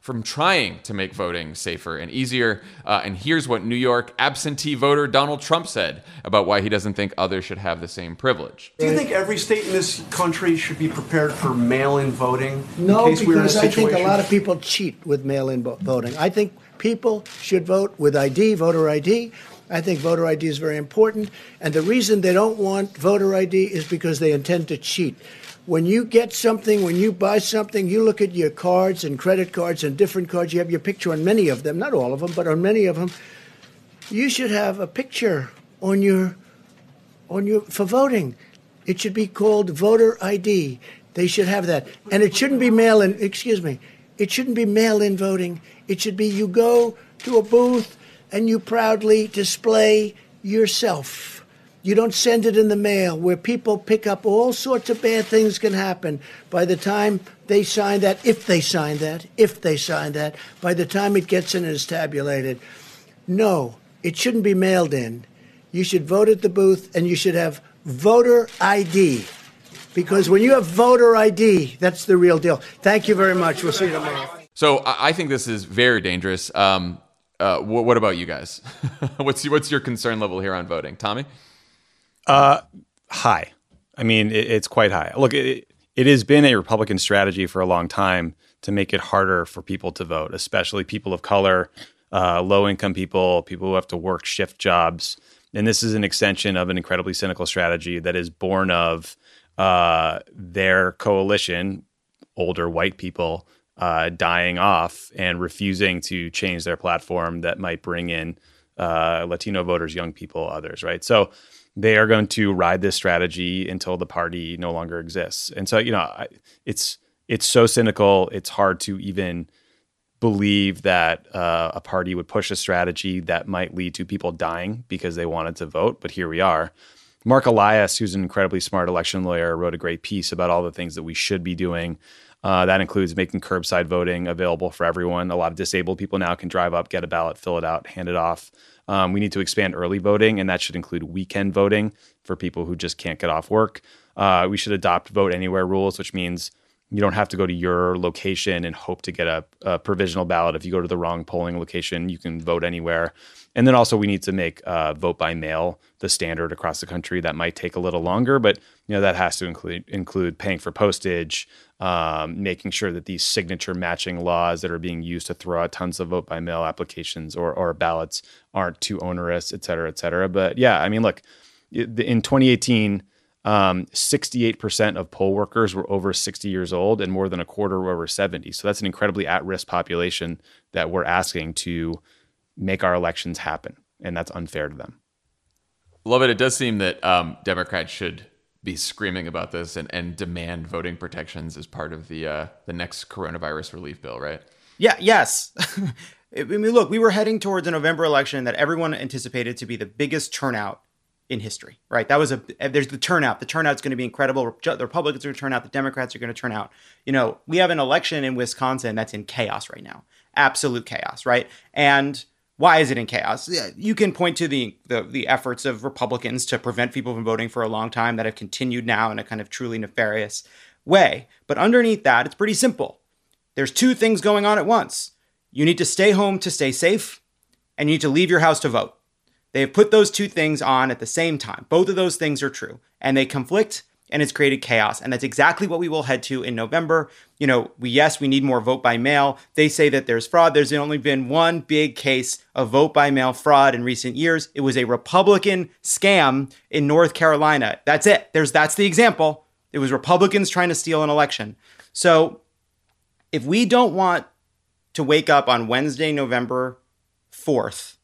from trying to make voting safer and easier. Uh, and here's what New York absentee voter Donald Trump said about why he doesn't think others should have the same privilege. Do you think every state in this country should be prepared for mail-in voting? No, in case we're in a because I think a situation? lot of people cheat with mail-in vo- voting. I think people should vote with I D, voter I D. I think voter I D is very important. And the reason they don't want voter I D is because they intend to cheat. When you get something, when you buy something, you look at your cards and credit cards and different cards. You have your picture on many of them, not all of them, but on many of them. You should have a picture on your, on your for voting. It should be called voter I D. They should have that, and it shouldn't be mail-in. Excuse me, it shouldn't be mail-in voting. It should be you go to a booth and you proudly display yourself. You don't send it in the mail where people pick up all sorts of bad things can happen by the time they sign that, if they sign that, if they sign that, by the time it gets in and is tabulated. No, it shouldn't be mailed in. You should vote at the booth and you should have voter I D. Because when you have voter I D, that's the real deal. Thank you very much. We'll see you tomorrow. So I I think this is very dangerous. Um, uh, wh- what about you guys? what's, what's your concern level here on voting? Tommy? Uh, high. I mean, it, it's quite high. Look, it, it has been a Republican strategy for a long time to make it harder for people to vote, especially people of color, uh, low-income people, people who have to work shift jobs. And this is an extension of an incredibly cynical strategy that is born of uh, their coalition, older white people, uh, dying off and refusing to change their platform that might bring in uh, Latino voters, young people, others, right? So they are going to ride this strategy until the party no longer exists. And so, you know, it's it's so cynical. It's hard to even believe that uh, a party would push a strategy that might lead to people dying because they wanted to vote. But here we are. Mark Elias, who's an incredibly smart election lawyer, wrote a great piece about all the things that we should be doing. Uh, that includes making curbside voting available for everyone. A lot of disabled people now can drive up, get a ballot, fill it out, hand it off. Um, we need to expand early voting, and that should include weekend voting for people who just can't get off work. Uh, we should adopt vote anywhere rules, which means you don't have to go to your location and hope to get a, a provisional ballot. If you go to the wrong polling location, you can vote anywhere. And then also we need to make uh, vote by mail the standard across the country. That might take a little longer, but you know that has to include include paying for postage, um, making sure that these signature matching laws that are being used to throw out tons of vote by mail applications or or ballots aren't too onerous, et cetera, et cetera. But yeah, I mean, look, in twenty eighteen, um, sixty-eight percent of poll workers were over sixty years old and more than a quarter were over seventy. So that's an incredibly at-risk population that we're asking to make our elections happen. And that's unfair to them. Love it. It does seem that um, Democrats should be screaming about this and, and demand voting protections as part of the uh, the next coronavirus relief bill, right? Yeah, yes. I mean, look, we were heading towards a November election that everyone anticipated to be the biggest turnout in history, right? That was a, there's the turnout. The turnout's going to be incredible. The Republicans are going to turn out. The Democrats are going to turn out. You know, we have an election in Wisconsin that's in chaos right now. Absolute chaos, right? And why is it in chaos? You can point to the, the the efforts of Republicans to prevent people from voting for a long time that have continued now in a kind of truly nefarious way. But underneath that, it's pretty simple. There's two things going on at once. You need to stay home to stay safe, and you need to leave your house to vote. They have put those two things on at the same time. Both of those things are true, and they conflict, and it's created chaos. And that's exactly what we will head to in November. You know, we yes, we need more vote by mail. They say that there's fraud. There's only been one big case of vote by mail fraud in recent years. It was a Republican scam in North Carolina. That's it. There's that's the example. It was Republicans trying to steal an election. So if we don't want to wake up on Wednesday, November fourth,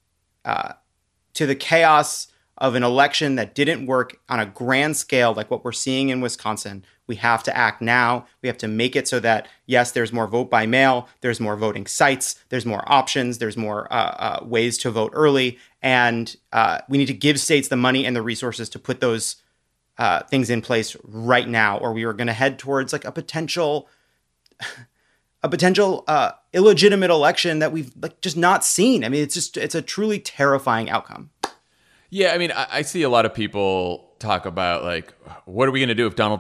uh, to the chaos of an election that didn't work on a grand scale like what we're seeing in Wisconsin, we have to act now. We have to make it so that, yes, there's more vote by mail, there's more voting sites, there's more options, there's more uh, uh, ways to vote early, and uh, we need to give states the money and the resources to put those uh, things in place right now, or we are going to head towards like a potential a potential uh, illegitimate election that we've like just not seen. I mean, it's just it's a truly terrifying outcome. Yeah, I mean, I, I see a lot of people talk about, like, what are we going to do if Donald Trump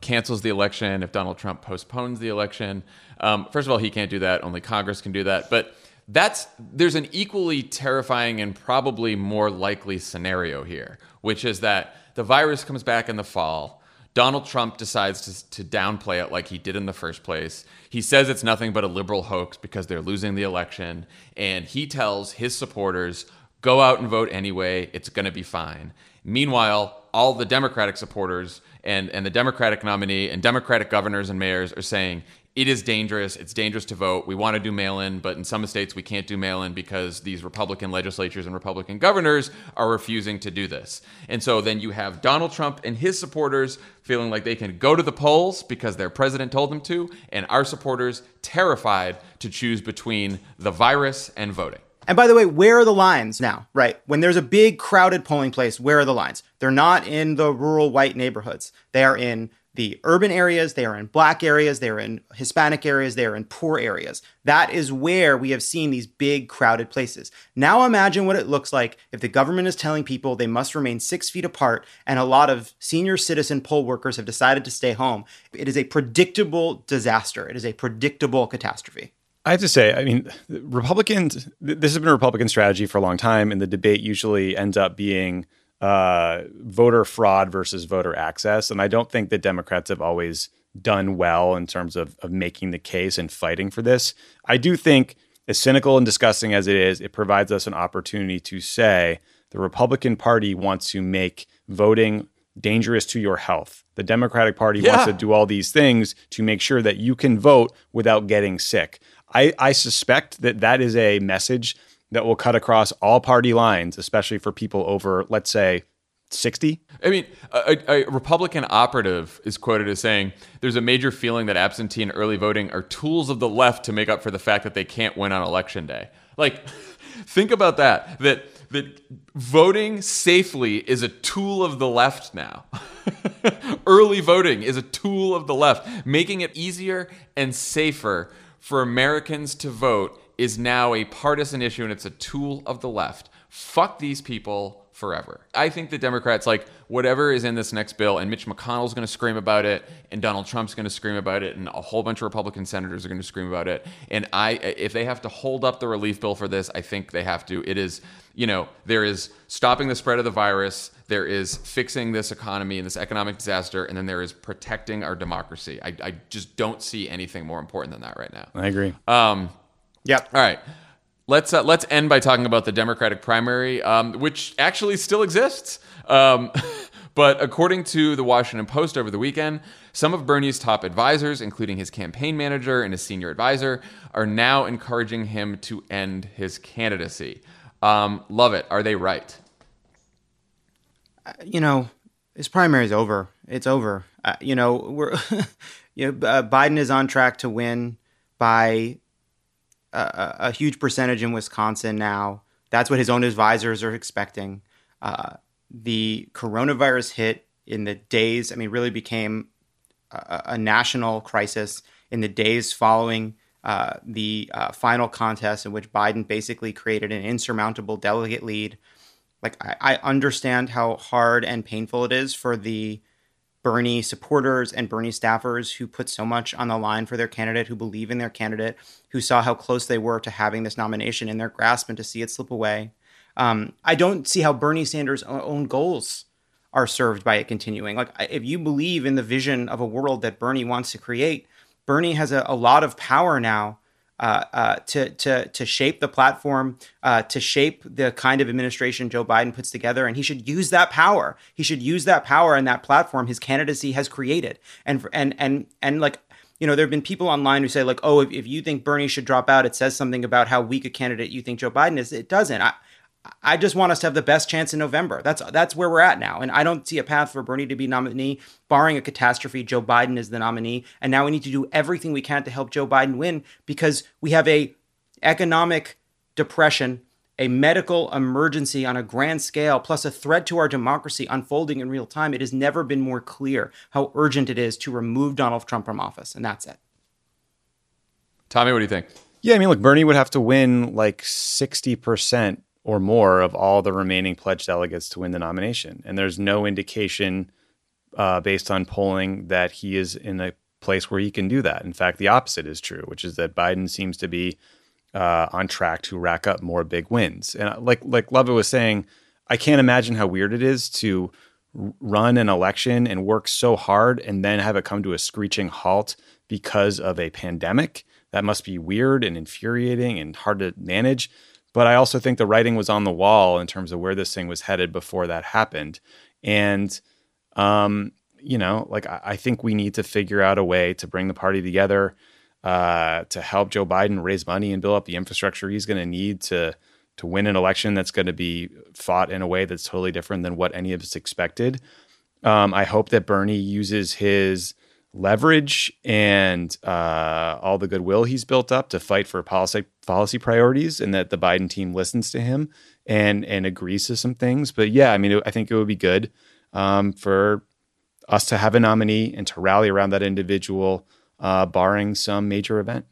cancels the election, if Donald Trump postpones the election. Um, first of all, he can't do that. Only Congress can do that. But that's there's an equally terrifying and probably more likely scenario here, which is that the virus comes back in the fall. Donald Trump decides to, to downplay it like he did in the first place. He says it's nothing but a liberal hoax because they're losing the election. And he tells his supporters, go out and vote anyway. It's going to be fine. Meanwhile, all the Democratic supporters and, and the Democratic nominee and Democratic governors and mayors are saying, it is dangerous. It's dangerous to vote. We want to do mail-in, but in some states we can't do mail-in because these Republican legislatures and Republican governors are refusing to do this. And so then you have Donald Trump and his supporters feeling like they can go to the polls because their president told them to, and our supporters terrified to choose between the virus and voting. And by the way, where are the lines now, right? When there's a big crowded polling place, where are the lines? They're not in the rural white neighborhoods. They are in the urban areas, they are in black areas, they are in Hispanic areas, they are in poor areas. That is where we have seen these big crowded places. Now imagine what it looks like if the government is telling people they must remain six feet apart and a lot of senior citizen poll workers have decided to stay home. It is a predictable disaster. It is a predictable catastrophe. I have to say, I mean, Republicans, this has been a Republican strategy for a long time, and the debate usually ends up being uh, voter fraud versus voter access. And I don't think that Democrats have always done well in terms of, of making the case and fighting for this. I do think, as cynical and disgusting as it is, it provides us an opportunity to say the Republican Party wants to make voting dangerous to your health. The Democratic Party yeah. wants to do all these things to make sure that you can vote without getting sick. I, I suspect that that is a message that will cut across all party lines, especially for people over, let's say, sixty. I mean, a, a Republican operative is quoted as saying, there's a major feeling that absentee and early voting are tools of the left to make up for the fact that they can't win on election day. Like, think about that, that that voting safely is a tool of the left now. Early voting is a tool of the left. Making it easier and safer for Americans to vote is now a partisan issue, and it's a tool of the left. Fuck these people forever. I think the Democrats, like, whatever is in this next bill, and Mitch McConnell's going to scream about it, and Donald Trump's going to scream about it, and a whole bunch of Republican senators are going to scream about it. And I, if they have to hold up the relief bill for this, I think they have to. It is, you know, there is stopping the spread of the virus, there is fixing this economy and this economic disaster, and then there is protecting our democracy. I, I just don't see anything more important than that right now. I agree. Um, Yep. All right. Let's uh, let's end by talking about the Democratic primary, um, which actually still exists. Um, but according to the Washington Post over the weekend, some of Bernie's top advisors, including his campaign manager and his senior advisor, are now encouraging him to end his candidacy. Um, love it. Are they right? Uh, you know, his primary is over. It's over. Uh, you know, we're you know, uh, Biden is on track to win by A, a huge percentage in Wisconsin now. That's what his own advisors are expecting. Uh, the coronavirus hit in the days, I mean, really became a, a national crisis in the days following uh, the uh, final contest in which Biden basically created an insurmountable delegate lead. Like, I, I understand how hard and painful it is for the Bernie supporters and Bernie staffers who put so much on the line for their candidate, who believe in their candidate, who saw how close they were to having this nomination in their grasp and to see it slip away. Um, I don't see how Bernie Sanders' own goals are served by it continuing. Like, if you believe in the vision of a world that Bernie wants to create, Bernie has a, a lot of power now uh, uh, to to to shape the platform, uh, to shape the kind of administration Joe Biden puts together, and he should use that power. He should use that power and that platform his candidacy has created. And and and and like, you know, there have been people online who say, like, oh, if, if you think Bernie should drop out, it says something about how weak a candidate you think Joe Biden is. It doesn't. I I just want us to have the best chance in November. That's that's where we're at now. And I don't see a path for Bernie to be nominee. Barring a catastrophe, Joe Biden is the nominee. And now we need to do everything we can to help Joe Biden win, because we have a economic depression, a medical emergency on a grand scale, plus a threat to our democracy unfolding in real time. It has never been more clear how urgent it is to remove Donald Trump from office. And that's it. Tommy, what do you think? Yeah, I mean, look, Bernie would have to win like sixty percent or more of all the remaining pledged delegates to win the nomination. And there's no indication uh, based on polling that he is in a place where he can do that. In fact, the opposite is true, which is that Biden seems to be uh, on track to rack up more big wins. And like like Lovett was saying, I can't imagine how weird it is to r- run an election and work so hard and then have it come to a screeching halt because of a pandemic. That must be weird and infuriating and hard to manage. But I also think the writing was on the wall in terms of where this thing was headed before that happened. And, um, you know, like I, I think we need to figure out a way to bring the party together, uh, to help Joe Biden raise money and build up the infrastructure he's going to need to to win an election that's going to be fought in a way that's totally different than what any of us expected. Um, I hope that Bernie uses his leverage and uh, all the goodwill he's built up to fight for policy policy priorities, and that the Biden team listens to him and and agrees to some things. But yeah, I mean, it, I think it would be good um, for us to have a nominee and to rally around that individual, uh, barring some major event.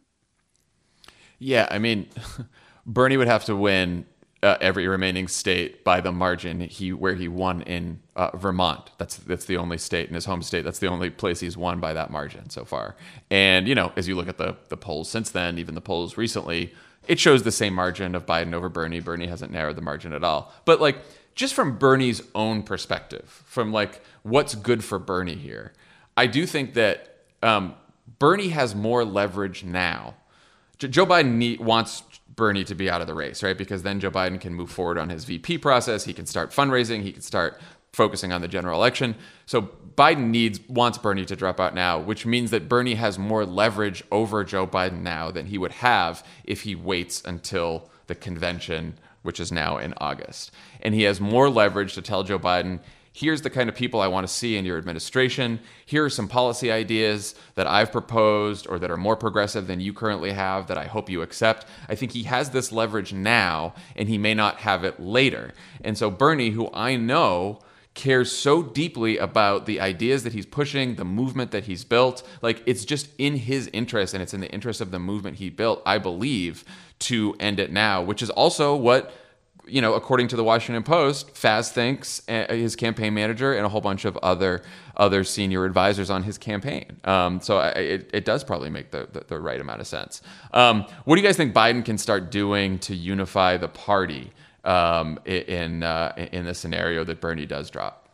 Yeah, I mean, Bernie would have to win uh, every remaining state by the margin he where he won in uh, Vermont. That's that's the only state in his home state. That's the only place he's won by that margin so far. And you know, as you look at the the polls since then, even the polls recently, it shows the same margin of Biden over Bernie. Bernie hasn't narrowed the margin at all. But like, just from Bernie's own perspective, from like what's good for Bernie here, I do think that um, Bernie has more leverage now. Joe Biden need, wants Bernie to be out of the race, right? Because then Joe Biden can move forward on his V P process. He can start fundraising. He can start focusing on the general election. So Biden needs wants Bernie to drop out now, which means that Bernie has more leverage over Joe Biden now than he would have if he waits until the convention, which is now in August. And he has more leverage to tell Joe Biden, here's the kind of people I want to see in your administration. Here are some policy ideas that I've proposed or that are more progressive than you currently have that I hope you accept. I think he has this leverage now, and he may not have it later. And so Bernie, who I know cares so deeply about the ideas that he's pushing, the movement that he's built, like it's just in his interest, and it's in the interest of the movement he built, I believe, to end it now, which is also what, you know, according to the Washington Post, Faz thinks, uh, his campaign manager, and a whole bunch of other other senior advisors on his campaign. Um, so I, it, it does probably make the, the, the right amount of sense. Um, what do you guys think Biden can start doing to unify the party um, in uh, in the scenario that Bernie does drop?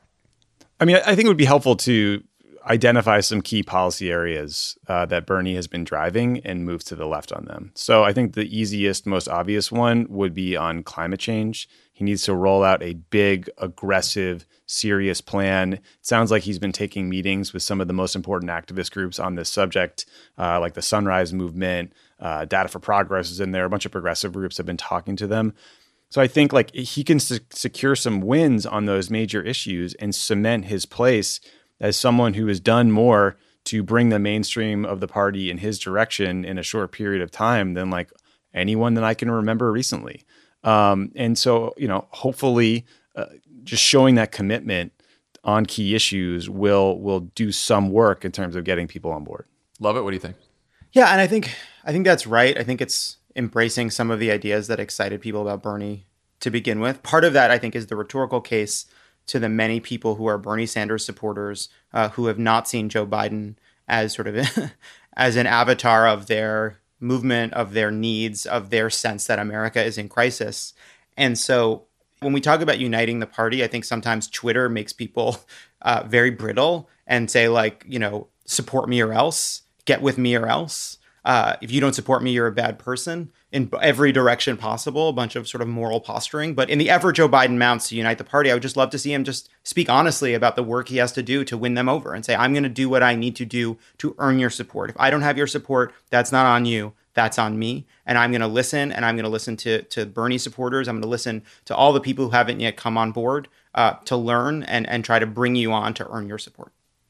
I mean, I think it would be helpful to identify some key policy areas uh, that Bernie has been driving and move to the left on them. So I think the easiest, most obvious one would be on climate change. He needs to roll out a big, aggressive, serious plan. It sounds like he's been taking meetings with some of the most important activist groups on this subject, uh, like the Sunrise Movement, uh, Data for Progress is in there. A bunch of progressive groups have been talking to them. So I think like he can se- secure some wins on those major issues and cement his place as someone who has done more to bring the mainstream of the party in his direction in a short period of time than like anyone that I can remember recently. Um, and so, you know, hopefully uh, just showing that commitment on key issues will will do some work in terms of getting people on board. Love it. What do you think? Yeah, and I think I think that's right. I think it's embracing some of the ideas that excited people about Bernie to begin with. Part of that, I think, is the rhetorical case to the many people who are Bernie Sanders supporters uh, who have not seen Joe Biden as sort of a, as an avatar of their movement, of their needs, of their sense that America is in crisis. And so when we talk about uniting the party, I think sometimes Twitter makes people uh, very brittle and say like, you know, support me or else, get with me or else. Uh, if you don't support me, you're a bad person in every direction possible, a bunch of sort of moral posturing. But in the effort Joe Biden mounts to unite the party, I would just love to see him just speak honestly about the work he has to do to win them over and say, I'm going to do what I need to do to earn your support. If I don't have your support, that's not on you. That's on me. And I'm going to listen, and I'm going to listen to, to Bernie supporters. I'm going to listen to all the people who haven't yet come on board uh, to learn and, and try to bring you on to earn your support.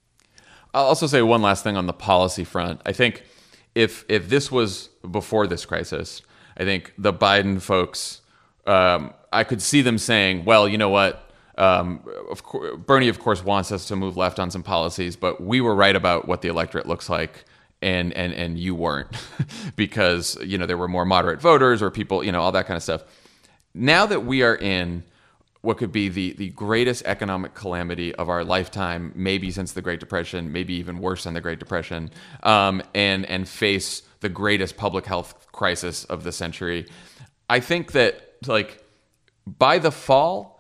I'll also say one last thing on the policy front. I think If if this was before this crisis, I think the Biden folks, um, I could see them saying, well, you know what, um, of course, Bernie, of course, wants us to move left on some policies, but we were right about what the electorate looks like, and and and you weren't, because, you know, there were more moderate voters or people, you know, all that kind of stuff. Now that we are in what could be the the greatest economic calamity of our lifetime, maybe since the Great Depression, maybe even worse than the Great Depression, um, and and face the greatest public health crisis of the century. I think that, like, by the fall,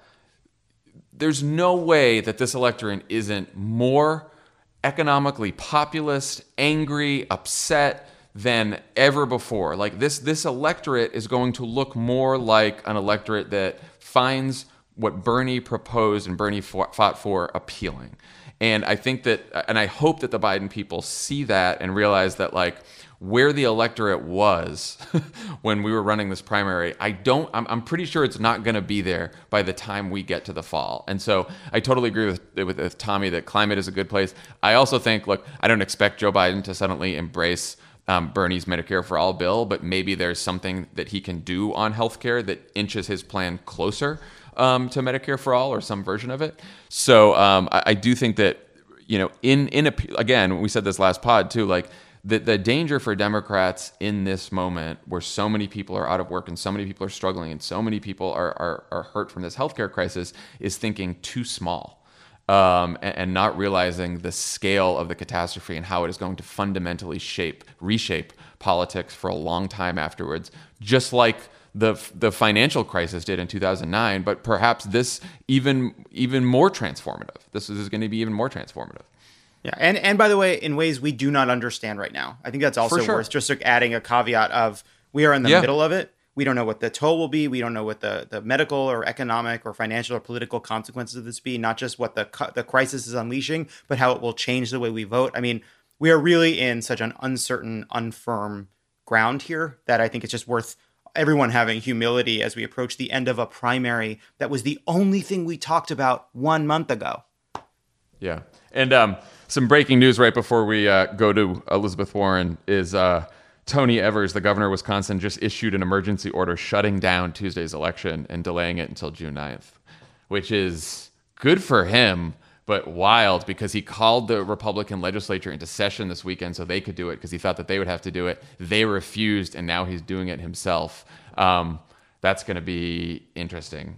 there's no way that this electorate isn't more economically populist, angry, upset than ever before. Like, this this electorate is going to look more like an electorate that finds what Bernie proposed and Bernie fought for appealing. And I think that, and I hope that the Biden people see that and realize that, like, where the electorate was when we were running this primary, I don't, I'm, I'm pretty sure it's not going to be there by the time we get to the fall. And so I totally agree with, with, with Tommy that climate is a good place. I also think, look, I don't expect Joe Biden to suddenly embrace um, Bernie's Medicare for All bill, but maybe there's something that he can do on healthcare that inches his plan closer um, to Medicare for All, or some version of it. So um, I, I do think that, you know, in, in a, again, we said this last pod too, like, The, the danger for Democrats in this moment, where so many people are out of work and so many people are struggling and so many people are are, are hurt from this healthcare crisis, is thinking too small um, and, and not realizing the scale of the catastrophe and how it is going to fundamentally shape, reshape politics for a long time afterwards, just like the the financial crisis did in two thousand nine, but perhaps this even even more transformative. This is going to be even more transformative. Yeah, and, and by the way, in ways we do not understand right now. I think that's also sure. worth just adding a caveat of, we are in the yeah. middle of it. We don't know what the toll will be. We don't know what the, the medical or economic or financial or political consequences of this be, not just what the the crisis is unleashing, but how it will change the way we vote. I mean, we are really in such an uncertain, unfirm ground here that I think it's just worth everyone having humility as we approach the end of a primary that was the only thing we talked about one month ago. Yeah. And um, some breaking news right before we uh, go to Elizabeth Warren is uh, Tony Evers, the governor of Wisconsin, just issued an emergency order shutting down Tuesday's election and delaying it until June ninth, which is good for him, but wild, because he called the Republican legislature into session this weekend so they could do it, because he thought that they would have to do it. They refused, and now he's doing it himself. Um, that's going to be interesting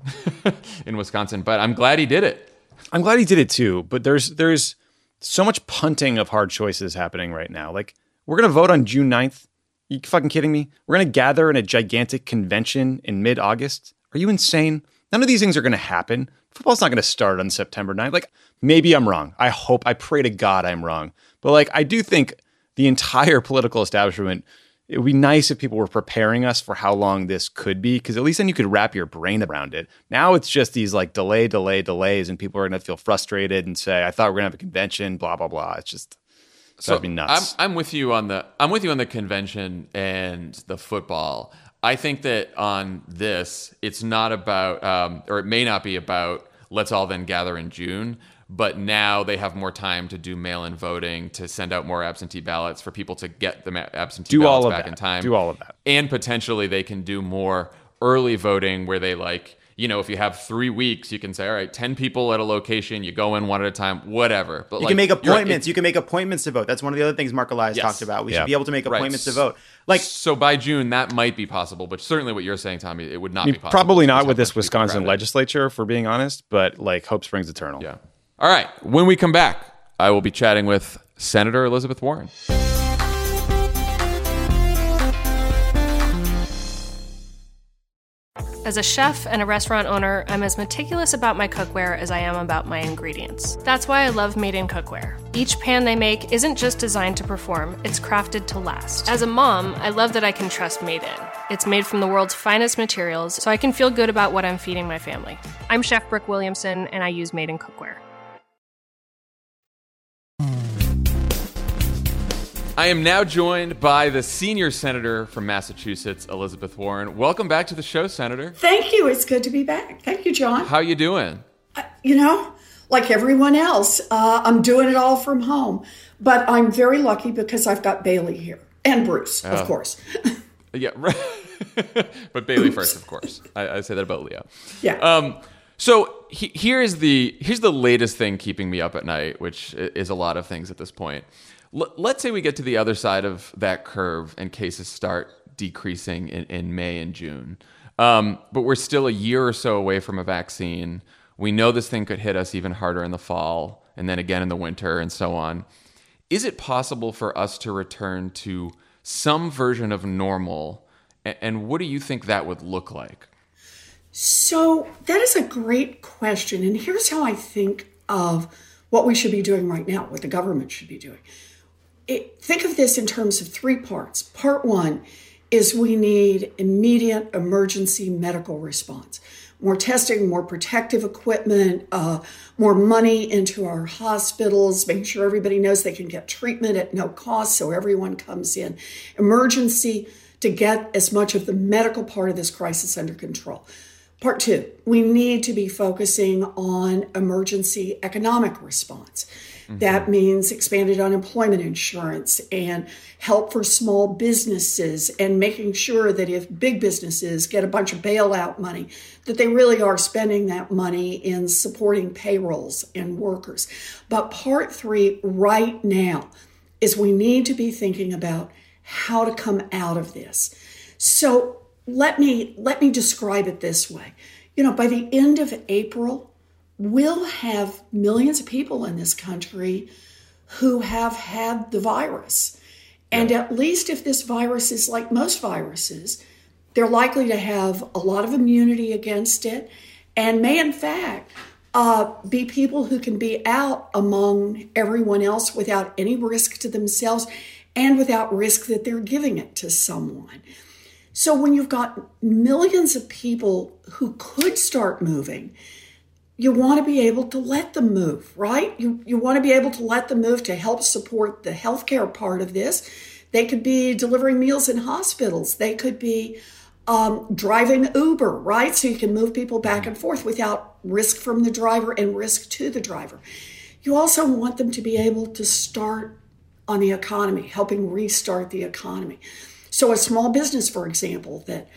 in Wisconsin, but I'm glad he did it. I'm glad he did it too, but there's there's so much punting of hard choices happening right now. Like, we're going to vote on June ninth. Are you fucking kidding me? We're going to gather in a gigantic convention in mid-August. Are you insane? None of these things are going to happen. Football's not going to start on September ninth. Like, maybe I'm wrong. I hope, I pray to God I'm wrong. But, like, I do think the entire political establishment, it would be nice if people were preparing us for how long this could be, because at least then you could wrap your brain around it. Now it's just these like delay, delay, delays, and people are going to feel frustrated and say, I thought we were going to have a convention, blah, blah, blah. It's just, so that'd be nuts. I'm, I'm with you on the, I'm with you on the convention and the football. I think that on this, it's not about, um, or it may not be about, let's all then gather in June. But now they have more time to do mail-in voting, to send out more absentee ballots for people to get the ma- absentee do ballots all of back that. in time. Do all of that. And potentially they can do more early voting where they, like, you know, if you have three weeks, you can say, all right, ten people at a location, you go in one at a time, whatever. But you like, can make you're- appointments. it- you can make appointments to vote. That's one of the other things Mark Elias Yes. talked about. We Yeah. should be able to make Right. appointments to vote. Like, So by June, that might be possible. But certainly what you're saying, Tommy, it would not I mean, be possible. probably Just not how with this much people Wisconsin crowd it. legislature, if we're being honest, but like hope springs eternal. Yeah. All right. When we come back, I will be chatting with Senator Elizabeth Warren. As a chef and a restaurant owner, I'm as meticulous about my cookware as I am about my ingredients. That's why I love Made in Cookware. Each pan they make isn't just designed to perform, it's crafted to last. As a mom, I love that I can trust Made in. It's made from the world's finest materials, so I can feel good about what I'm feeding my family. I'm Chef Brooke Williamson, and I use Made in Cookware. I am now joined by the senior senator from Massachusetts, Elizabeth Warren. Welcome back to the show, Senator. Thank you. It's good to be back. Thank you, John. How you doing? Uh, you know, like everyone else, uh, I'm doing it all from home. But I'm very lucky because I've got Bailey here. And Bruce, Oh. of course. Yeah, right. But Bailey first, of course. I, I say that about Leo. Yeah. Um, so he, here is the here's the latest thing keeping me up at night, which is a lot of things at this point. L- let's say we get to the other side of that curve and cases start decreasing in, in May and June. Um, but we're still a year or so away from a vaccine. We know this thing could hit us even harder in the fall and then again in the winter and so on. Is it possible for us to return to some version of normal? And what do you think that would look like? So that is a great question. And here's how I think of what we should be doing right now, what the government should be doing. It, think of this in terms of three parts. Part one is we need immediate emergency medical response. More testing, more protective equipment, uh, more money into our hospitals, making sure everybody knows they can get treatment at no cost so everyone comes in. Emergency to get as much of the medical part of this crisis under control. Part two, we need to be focusing on emergency economic response. Mm-hmm. That means expanded unemployment insurance and help for small businesses and making sure that if big businesses get a bunch of bailout money, that they really are spending that money in supporting payrolls and workers. But part three right now is we need to be thinking about how to come out of this. So let me let me describe it this way. You know, by the end of April, we'll have millions of people in this country who have had the virus. And at least if this virus is like most viruses, they're likely to have a lot of immunity against it and may, in fact, uh, be people who can be out among everyone else without any risk to themselves and without risk that they're giving it to someone. So when you've got millions of people who could start moving, you want to be able to let them move, right? You, you want to be able to let them move to help support the healthcare part of this. They could be delivering meals in hospitals. They could be um, driving Uber, right? So you can move people back and forth without risk from the driver and risk to the driver. You also want them to be able to start on the economy, helping restart the economy. So a small business, for example, that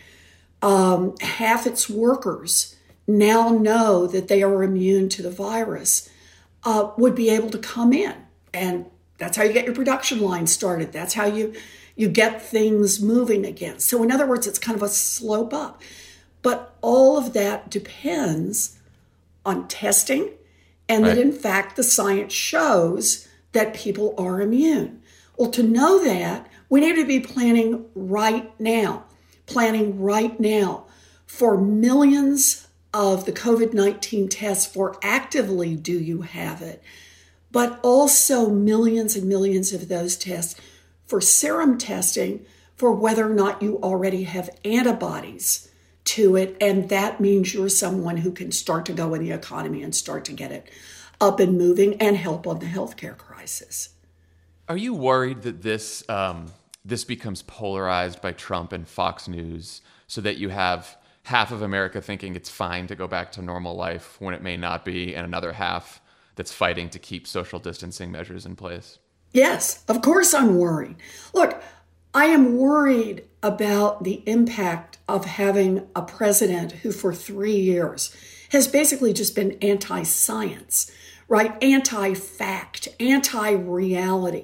um, half its workers now know that they are immune to the virus, uh, would be able to come in. And that's how you get your production line started. That's how you, you get things moving again. So in other words, it's kind of a slope up. But all of that depends on testing and right. that, in fact, the science shows that people are immune. Well, to know that, we need to be planning right now, planning right now for millions of the COVID nineteen tests for actively do you have it, but also millions and millions of those tests for serum testing for whether or not you already have antibodies to it. And that means you're someone who can start to go in the economy and start to get it up and moving and help on the healthcare crisis. Are you worried that this um, this becomes polarized by Trump and Fox News so that you have half of America thinking it's fine to go back to normal life when it may not be, and another half that's fighting to keep social distancing measures in place? Yes, of course I'm worried. Look, I am worried about the impact of having a president who for three years has basically just been anti-science, right? Anti-fact, anti-reality.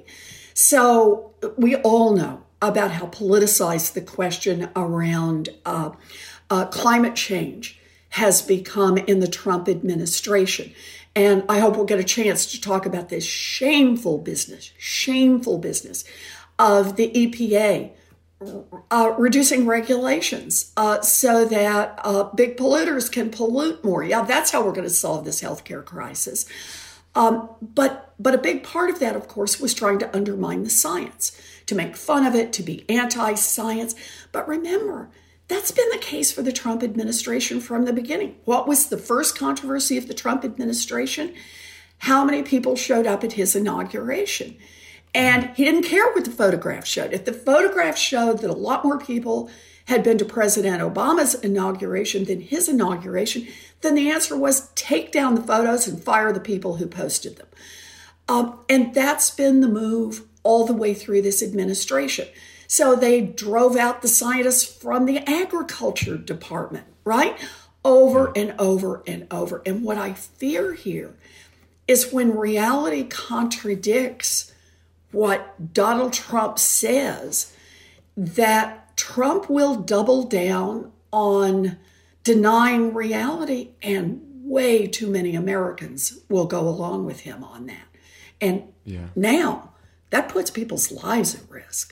So we all know about how politicized the question around uh, uh, climate change has become in the Trump administration. And I hope we'll get a chance to talk about this shameful business, shameful business of the E P A uh, reducing regulations uh, so that uh, big polluters can pollute more. Yeah, that's how we're going to solve this healthcare crisis. Um, but but a big part of that, of course, was trying to undermine the science, to make fun of it, to be anti-science. But remember, that's been the case for the Trump administration from the beginning. What was the first controversy of the Trump administration? How many people showed up at his inauguration? And he didn't care what the photograph showed. If the photograph showed that a lot more people had been to President Obama's inauguration than his inauguration, then the answer was take down the photos and fire the people who posted them. Um, and that's been the move all the way through this administration. So they drove out the scientists from the agriculture department, right? Over and over and over. And what I fear here is when reality contradicts what Donald Trump says, that Trump will double down on denying reality, and way too many Americans will go along with him on that. And yeah. now that puts people's lives at risk.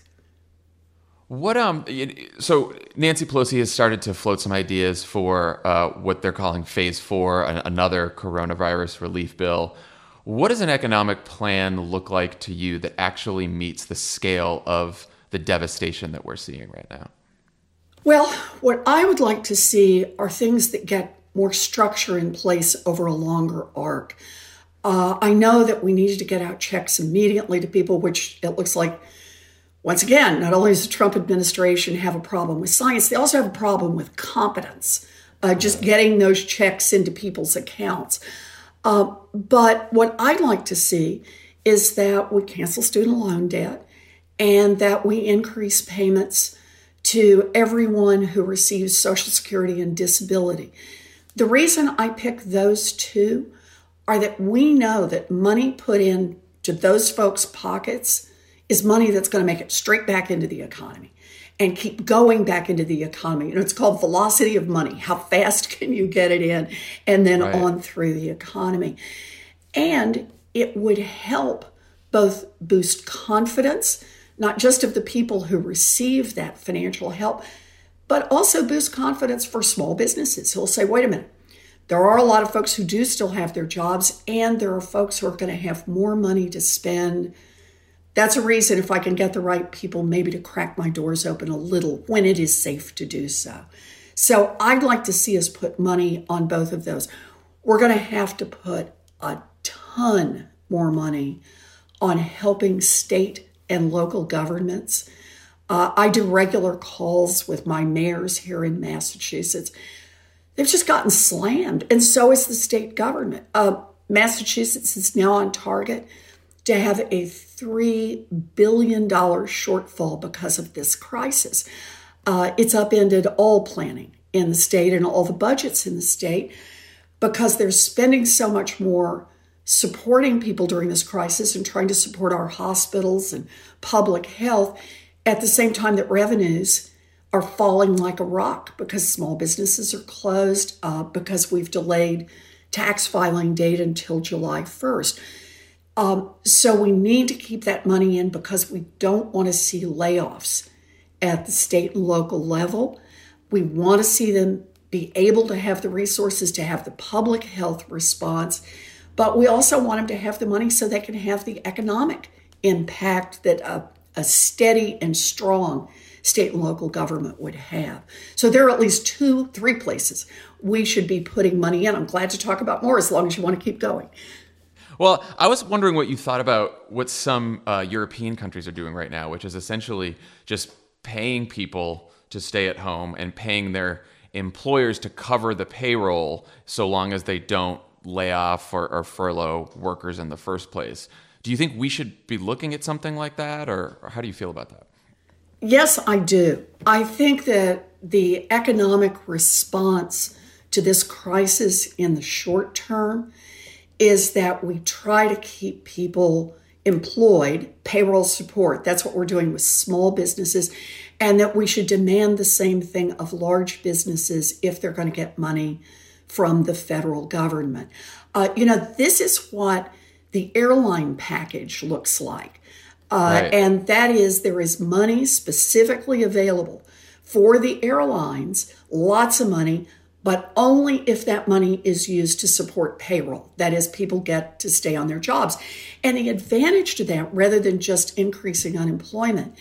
What um so Nancy Pelosi has started to float some ideas for uh, what they're calling phase four, an, another coronavirus relief bill. What does an economic plan look like to you that actually meets the scale of the devastation that we're seeing right now? Well, what I would like to see are things that get more structure in place over a longer arc. Uh, I know that we needed to get out checks immediately to people, which it looks like, once again, not only does the Trump administration have a problem with science, they also have a problem with competence, uh, just getting those checks into people's accounts. Uh, but what I'd like to see is that we cancel student loan debt and that we increase payments to everyone who receives Social Security and disability. The reason I pick those two are that we know that money put into those folks' pockets is money that's going to make it straight back into the economy and keep going back into the economy. You know, it's called velocity of money. How fast can you get it in and then right. on through the economy? And it would help both boost confidence, not just of the people who receive that financial help, but also boost confidence for small businesses who'll say, wait a minute, there are a lot of folks who do still have their jobs, and there are folks who are going to have more money to spend. That's a reason, if I can get the right people, maybe to crack my doors open a little when it is safe to do so. So I'd like to see us put money on both of those. We're going to have to put a ton more money on helping state and local governments. Uh, I do regular calls with my mayors here in Massachusetts. They've just gotten slammed, and so is the state government. Uh, Massachusetts is now on target to have a three billion dollars shortfall because of this crisis. Uh, it's upended all planning in the state and all the budgets in the state because they're spending so much more supporting people during this crisis and trying to support our hospitals and public health at the same time that revenues are falling like a rock because small businesses are closed, uh, because we've delayed tax filing date until July first. Um, so we need to keep that money in because we don't want to see layoffs at the state and local level. We want to see them be able to have the resources to have the public health response, but we also want them to have the money so they can have the economic impact that a, a steady and strong state and local government would have. So there are at least two, three places we should be putting money in. I'm glad to talk about more as long as you want to keep going. Well, I was wondering what you thought about what some uh, European countries are doing right now, which is essentially just paying people to stay at home and paying their employers to cover the payroll so long as they don't lay off or, or furlough workers in the first place. Do you think we should be looking at something like that, or, or how do you feel about that? Yes, I do. I think that the economic response to this crisis in the short term is that we try to keep people employed, payroll support. That's what we're doing with small businesses, and that we should demand the same thing of large businesses if they're going to get money from the federal government. Uh, you know, this is what the airline package looks like. Uh, right. And that is, there is money specifically available for the airlines, lots of money, but only if that money is used to support payroll. That is, people get to stay on their jobs. And the advantage to that, rather than just increasing unemployment,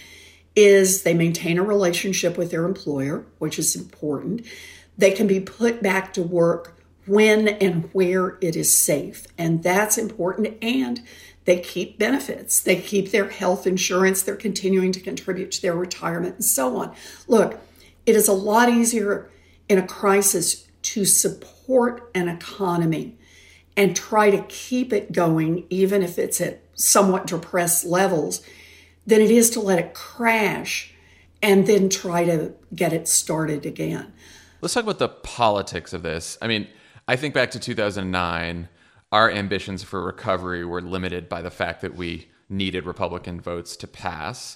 is they maintain a relationship with their employer, which is important. They can be put back to work when and where it is safe. And that's important. And they keep benefits. They keep their health insurance. They're continuing to contribute to their retirement and so on. Look, it is a lot easier in a crisis to support an economy and try to keep it going, even if it's at somewhat depressed levels, than it is to let it crash and then try to get it started again. Let's talk about the politics of this. I mean, I think back to two thousand nine, our ambitions for recovery were limited by the fact that we needed Republican votes to pass.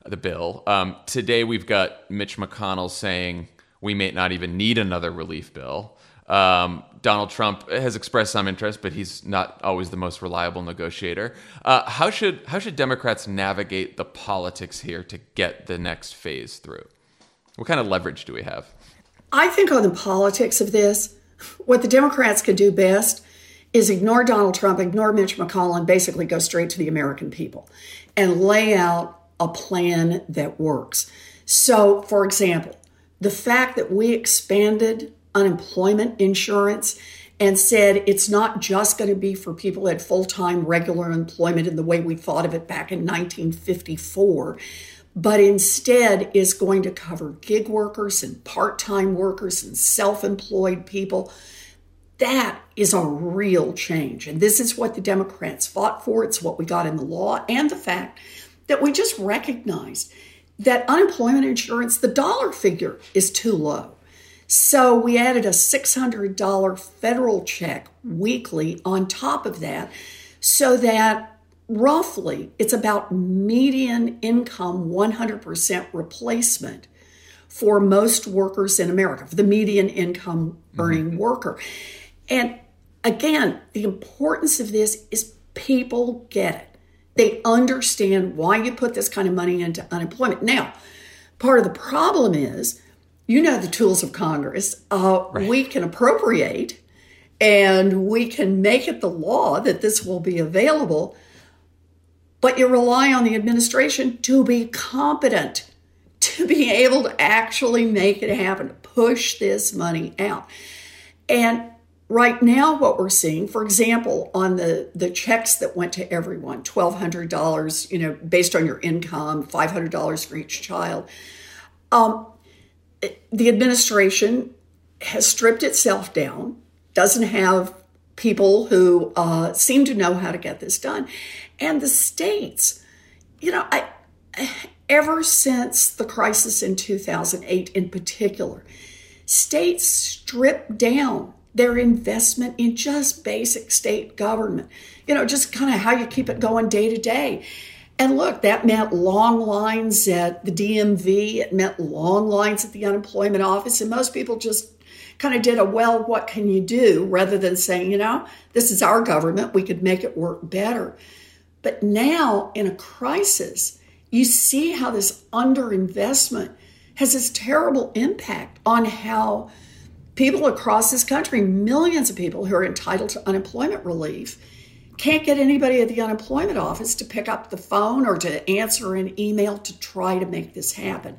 the bill. Um, today we've got Mitch McConnell saying we may not even need another relief bill. Um, Donald Trump has expressed some interest, but he's not always the most reliable negotiator. Uh, how should how should Democrats navigate the politics here to get the next phase through? What kind of leverage do we have? I think on the politics of this, what the Democrats could do best is ignore Donald Trump, ignore Mitch McConnell, and basically go straight to the American people and lay out a plan that works. So, for example, the fact that we expanded unemployment insurance and said it's not just going to be for people who had full-time regular employment in the way we thought of it back in nineteen fifty-four, but instead is going to cover gig workers and part-time workers and self-employed people. That is a real change. And this is what the Democrats fought for. It's what we got in the law. And the fact that we just recognized that unemployment insurance, the dollar figure is too low. So we added a six hundred dollars federal check weekly on top of that, so that roughly it's about median income one hundred percent replacement for most workers in America, for the median income earning mm-hmm. worker. And again, the importance of this is people get it. They understand why you put this kind of money into unemployment. Now, part of the problem is, you know the tools of Congress. Uh, right. We can appropriate and we can make it the law that this will be available, but you rely on the administration to be competent, to be able to actually make it happen, to push this money out. And right now what we're seeing, for example, on the, the checks that went to everyone, twelve hundred dollars, you know, based on your income, five hundred dollars for each child, um, the administration has stripped itself down, doesn't have people who uh, seem to know how to get this done. And the states, you know, I, ever since the crisis in two thousand eight in particular, states stripped down their investment in just basic state government, you know, just kind of how you keep it going day to day. And look, that meant long lines at the D M V. It meant long lines at the unemployment office. And most people just kind of did a, well, what can you do? Rather than saying, you know, this is our government. We could make it work better. But now in a crisis, you see how this underinvestment has this terrible impact on how people across this country, millions of people who are entitled to unemployment relief, can't get anybody at the unemployment office to pick up the phone or to answer an email to try to make this happen.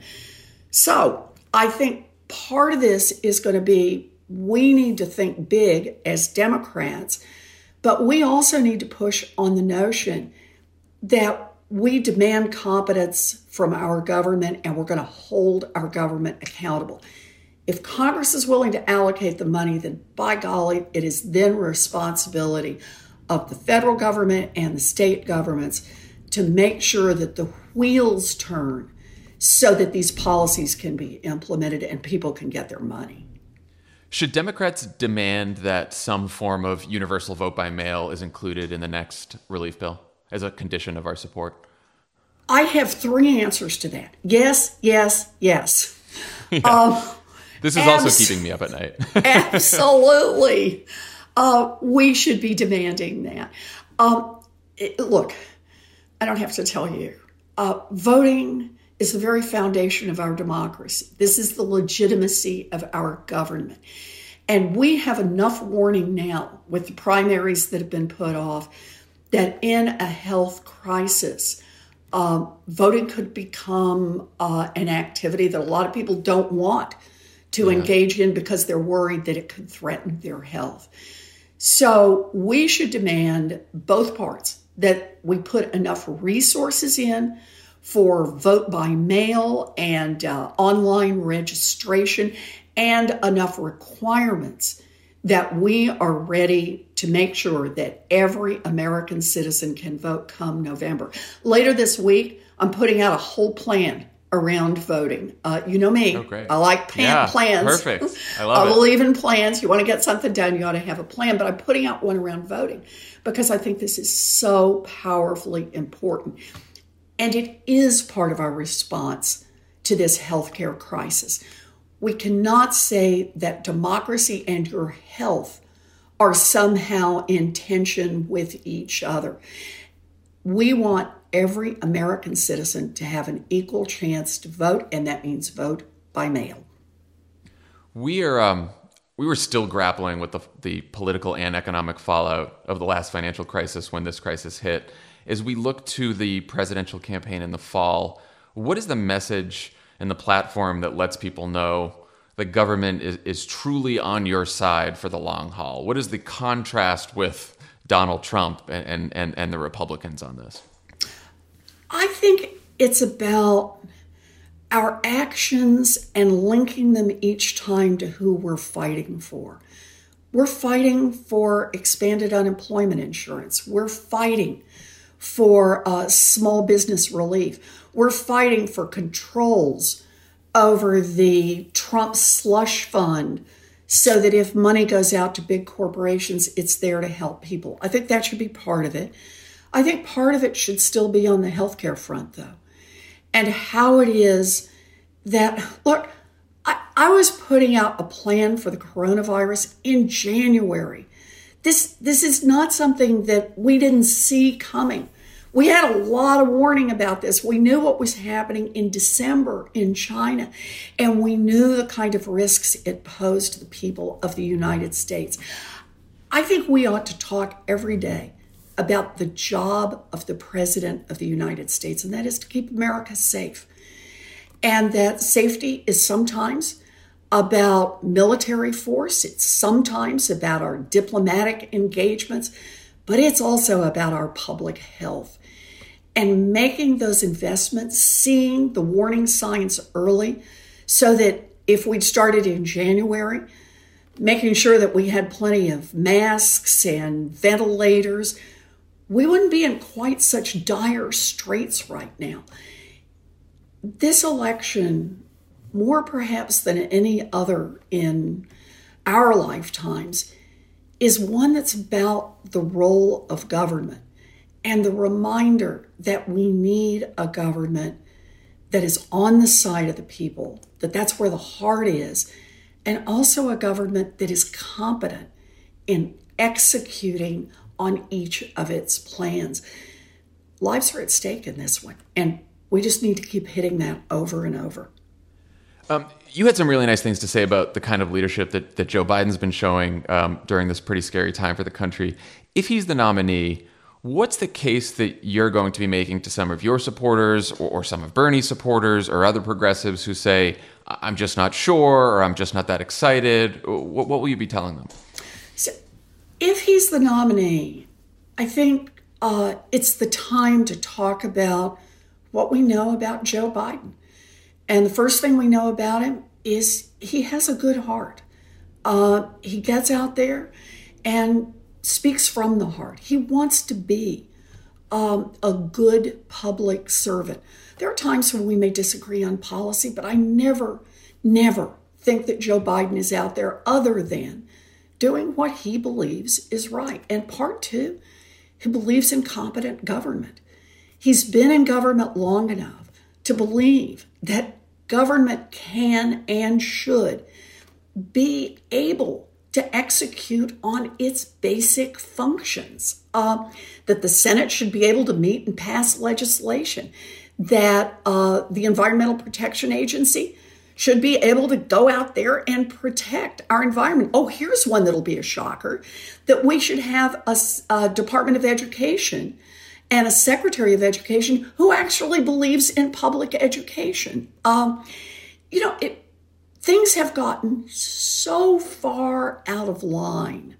So I think part of this is going to be, we need to think big as Democrats, but we also need to push on the notion that we demand competence from our government and we're going to hold our government accountable. If Congress is willing to allocate the money, then by golly, it is then responsibility of the federal government and the state governments to make sure that the wheels turn so that these policies can be implemented and people can get their money. Should Democrats demand that some form of universal vote by mail is included in the next relief bill as a condition of our support? I have three answers to that. Yes, yes, yes. Yeah. Um, this is abs- also keeping me up at night. Absolutely. Uh, we should be demanding that. Um, it, look, I don't have to tell you, uh, voting is the very foundation of our democracy. This is the legitimacy of our government. And we have enough warning now with the primaries that have been put off that in a health crisis, uh, voting could become uh, an activity that a lot of people don't want to yeah. engage in because they're worried that it could threaten their health. So we should demand both parts, that we put enough resources in for vote by mail and uh, online registration and enough requirements that we are ready to make sure that every American citizen can vote come November. Later this week, I'm putting out a whole plan around voting. Uh, you know me. Oh, great. I like pan- yeah, plans. Perfect. I love I it. believe in plans. You want to get something done, you ought to have a plan. But I'm putting out one around voting because I think this is so powerfully important. And it is part of our response to this healthcare crisis. We cannot say that democracy and your health are somehow in tension with each other. We want every American citizen to have an equal chance to vote, and that means vote by mail. We are um, we were still grappling with the, the political and economic fallout of the last financial crisis when this crisis hit. As we look to the presidential campaign in the fall, what is the message and the platform that lets people know the government is, is truly on your side for the long haul? What is the contrast with Donald Trump and, and, and the Republicans on this? I think it's about our actions and linking them each time to who we're fighting for. We're fighting for expanded unemployment insurance. We're fighting for uh, small business relief. We're fighting for controls over the Trump slush fund so that if money goes out to big corporations, it's there to help people. I think that should be part of it. I think part of it should still be on the healthcare front, though, and how it is that, look, I, I was putting out a plan for the coronavirus in January. This, this is not something that we didn't see coming. We had a lot of warning about this. We knew what was happening in December in China, and we knew the kind of risks it posed to the people of the United States. I think we ought to talk every day about the job of the President of the United States, and that is to keep America safe. And that safety is sometimes about military force, it's sometimes about our diplomatic engagements, but it's also about our public health. And making those investments, seeing the warning signs early, so that if we'd started in January, making sure that we had plenty of masks and ventilators, we wouldn't be in quite such dire straits right now. This election, more perhaps than any other in our lifetimes, is one that's about the role of government and the reminder that we need a government that is on the side of the people, that that's where the heart is, and also a government that is competent in executing on each of its plans. Lives are at stake in this one, and we just need to keep hitting that over and over. Um, you had some really nice things to say about the kind of leadership that, that Joe Biden's been showing um, during this pretty scary time for the country. If he's the nominee, what's the case that you're going to be making to some of your supporters or, or some of Bernie's supporters or other progressives who say, I'm just not sure, or I'm just not that excited? What, what will you be telling them? So, if he's the nominee, I think uh, it's the time to talk about what we know about Joe Biden. And the first thing we know about him is he has a good heart. Uh, he gets out there and speaks from the heart. He wants to be um, a good public servant. There are times when we may disagree on policy, but I never, never think that Joe Biden is out there other than doing what he believes is right. And part two, he believes in competent government. He's been in government long enough to believe that government can and should be able to execute on its basic functions, uh, that the Senate should be able to meet and pass legislation, that uh, the Environmental Protection Agency should be able to go out there and protect our environment. Oh, here's one that'll be a shocker, that we should have a, a Department of Education and a Secretary of Education who actually believes in public education. Um, you know, it, things have gotten so far out of line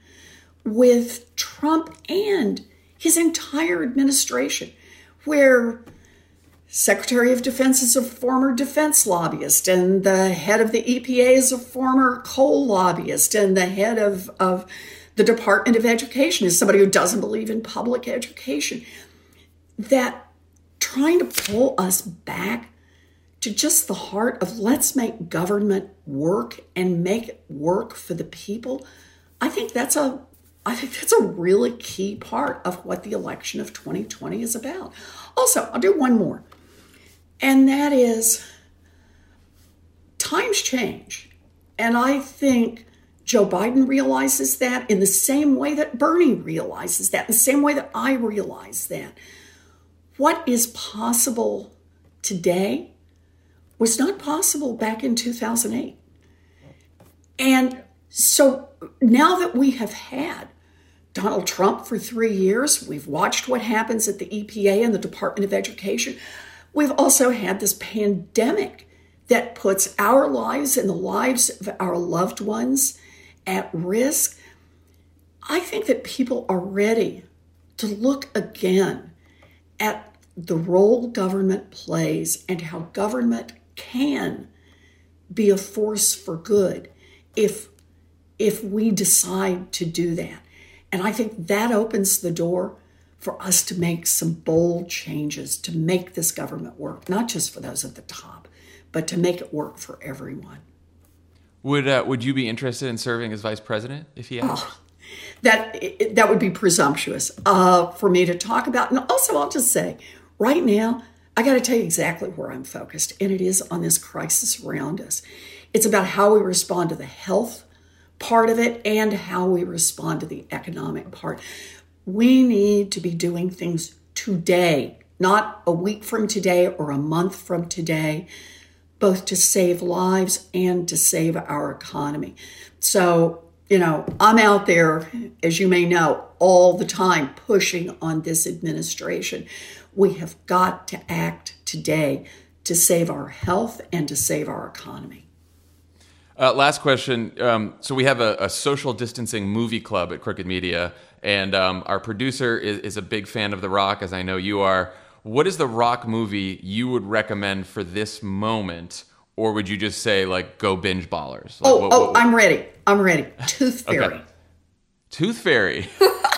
with Trump and his entire administration, where Secretary of Defense is a former defense lobbyist, and the head of the E P A is a former coal lobbyist, and the head of, of the Department of Education is somebody who doesn't believe in public education. That trying to pull us back to just the heart of let's make government work and make it work for the people, I think that's a I think that's a really key part of what the election of twenty twenty is about. Also, I'll do one more. And that is, times change. And I think Joe Biden realizes that in the same way that Bernie realizes that, in the same way that I realize that. What is possible today was not possible back in two thousand eight. And so now that we have had Donald Trump for three years, we've watched what happens at the E P A and the Department of Education. We've also had this pandemic that puts our lives and the lives of our loved ones at risk. I think that people are ready to look again at the role government plays and how government can be a force for good if, if we decide to do that. And I think that opens the door for us to make some bold changes to make this government work, not just for those at the top, but to make it work for everyone. Would uh, would you be interested in serving as vice president if he asked? Oh, that it, that would be presumptuous uh, for me to talk about. And also, I'll just say, right now, I got to tell you exactly where I'm focused, and it is on this crisis around us. It's about how we respond to the health part of it and how we respond to the economic part. We need to be doing things today, not a week from today or a month from today, both to save lives and to save our economy. So, you know, I'm out there, as you may know, all the time pushing on this administration. We have got to act today to save our health and to save our economy. Uh, last question. Um, so we have a, a social distancing movie club at Crooked Media, and um, our producer is, is a big fan of The Rock, as I know you are. What is the Rock movie you would recommend for this moment, or would you just say, like, go binge Ballers? Like, oh, what, oh, what, what? I'm ready. I'm ready. Tooth Fairy. Okay. Tooth Fairy.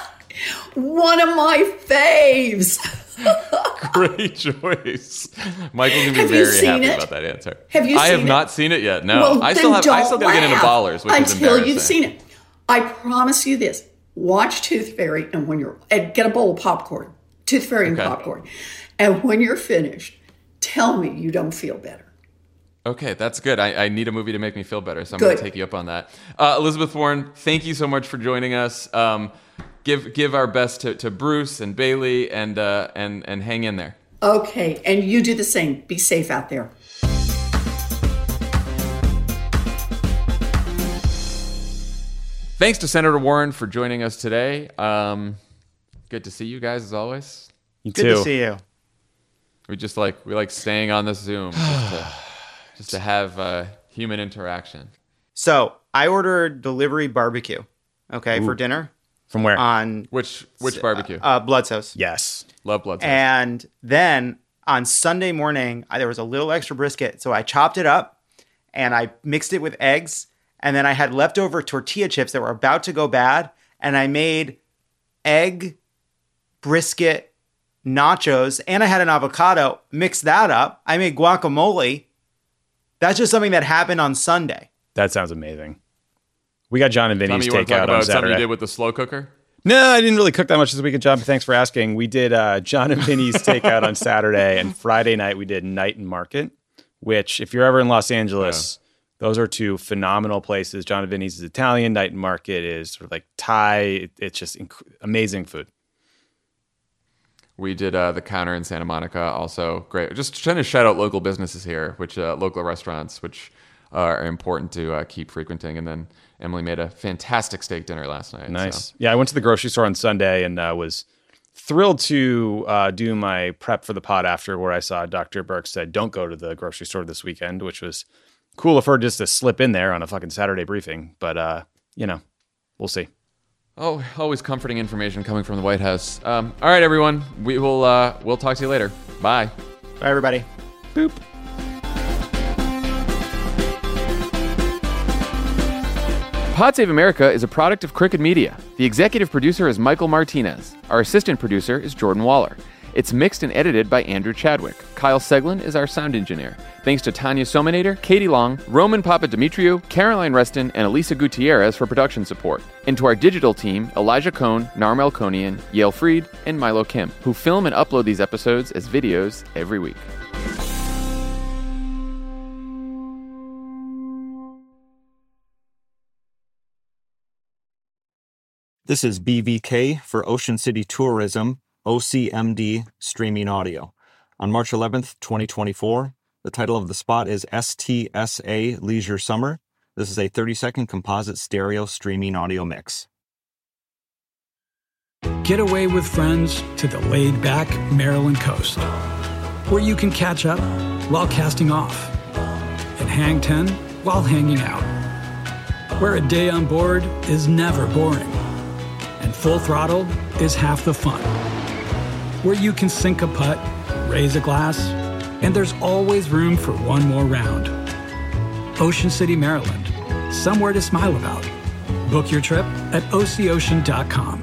One of my faves. Great choice. Michael's gonna be Have you very seen happy it? about that answer. Have you I seen have it? not seen it yet. No, Well, I then still have. I don't still gotta get into laugh Ballers, which is until embarrassing. you've seen it. I promise you this: watch Tooth Fairy, and when you're and get a bowl of popcorn, Tooth Fairy and Okay. popcorn, and when you're finished, tell me you don't feel better. Okay, that's good. I, I need a movie to make me feel better, so I'm Good. going to take you up on that. Uh, Elizabeth Warren, thank you so much for joining us. Um, give give our best to, to Bruce and Bailey, and uh, and and hang in there. Okay, and you do the same. Be safe out there. Thanks to Senator Warren for joining us today. Um, good to see you guys as always. You Good too. to see you. We just like we like staying on this Zoom just to, just to have uh, human interaction. So I ordered delivery barbecue, okay, for dinner From where? on Which which barbecue? uh, Blood's House. yes. Love blood. sauce. And then on Sunday morning, I, there was a little extra brisket. So I chopped it up and I mixed it with eggs. And then I had leftover tortilla chips that were about to go bad. And I made egg brisket nachos. And I had an avocado. Mixed that up. I made guacamole. That's just something that happened on Sunday. That sounds amazing. We got John and Tommy, Vinny's you want to talk takeout on about something you Saturday. did with the slow cooker? No, I didn't really cook that much this weekend, John. But thanks for asking. We did uh, John and Vinny's takeout on Saturday, and Friday night we did Night and Market, which, if you're ever in Los Angeles, yeah. those are two phenomenal places. John and Vinny's is Italian. Night and Market is sort of like Thai. It, it's just inc- amazing food. We did uh, the counter in Santa Monica, also great. Just trying to shout out local businesses here, which uh, local restaurants, which are important to uh, keep frequenting. And then Emily made a fantastic steak dinner last night. Nice. So. Yeah, I went to the grocery store on Sunday and uh, was thrilled to uh, do my prep for the pod after, where I saw Doctor Burke said, don't go to the grocery store this weekend, which was cool of her just to slip in there on a fucking Saturday briefing. But, uh, you know, we'll see. Oh, always comforting information coming from the White House. Um, all right, everyone. We will uh, we'll talk to you later. Bye. Bye, everybody. Boop. Pod Save America is a product of Crooked Media. The executive producer is Michael Martinez. Our assistant producer is Jordan Waller. It's mixed and edited by Andrew Chadwick. Kyle Seglin is our sound engineer. Thanks to Tanya Sominator, Katie Long, Roman Papadimitriou, Caroline Reston, and Elisa Gutierrez for production support. And to our digital team, Elijah Cohn, Nar Melkonian, Yale Fried, and Milo Kim, who film and upload these episodes as videos every week. This is B V K for Ocean City Tourism, O C M D Streaming Audio. On March eleventh, twenty twenty-four, the title of the spot is S T S A Leisure Summer. This is a thirty-second composite stereo streaming audio mix. Get away with friends to the laid-back Maryland coast, where you can catch up while casting off and hang ten while hanging out, where a day on board is never boring and full throttle is half the fun, where you can sink a putt, raise a glass, and there's always room for one more round. Ocean City, Maryland, somewhere to smile about. Book your trip at O C ocean dot com.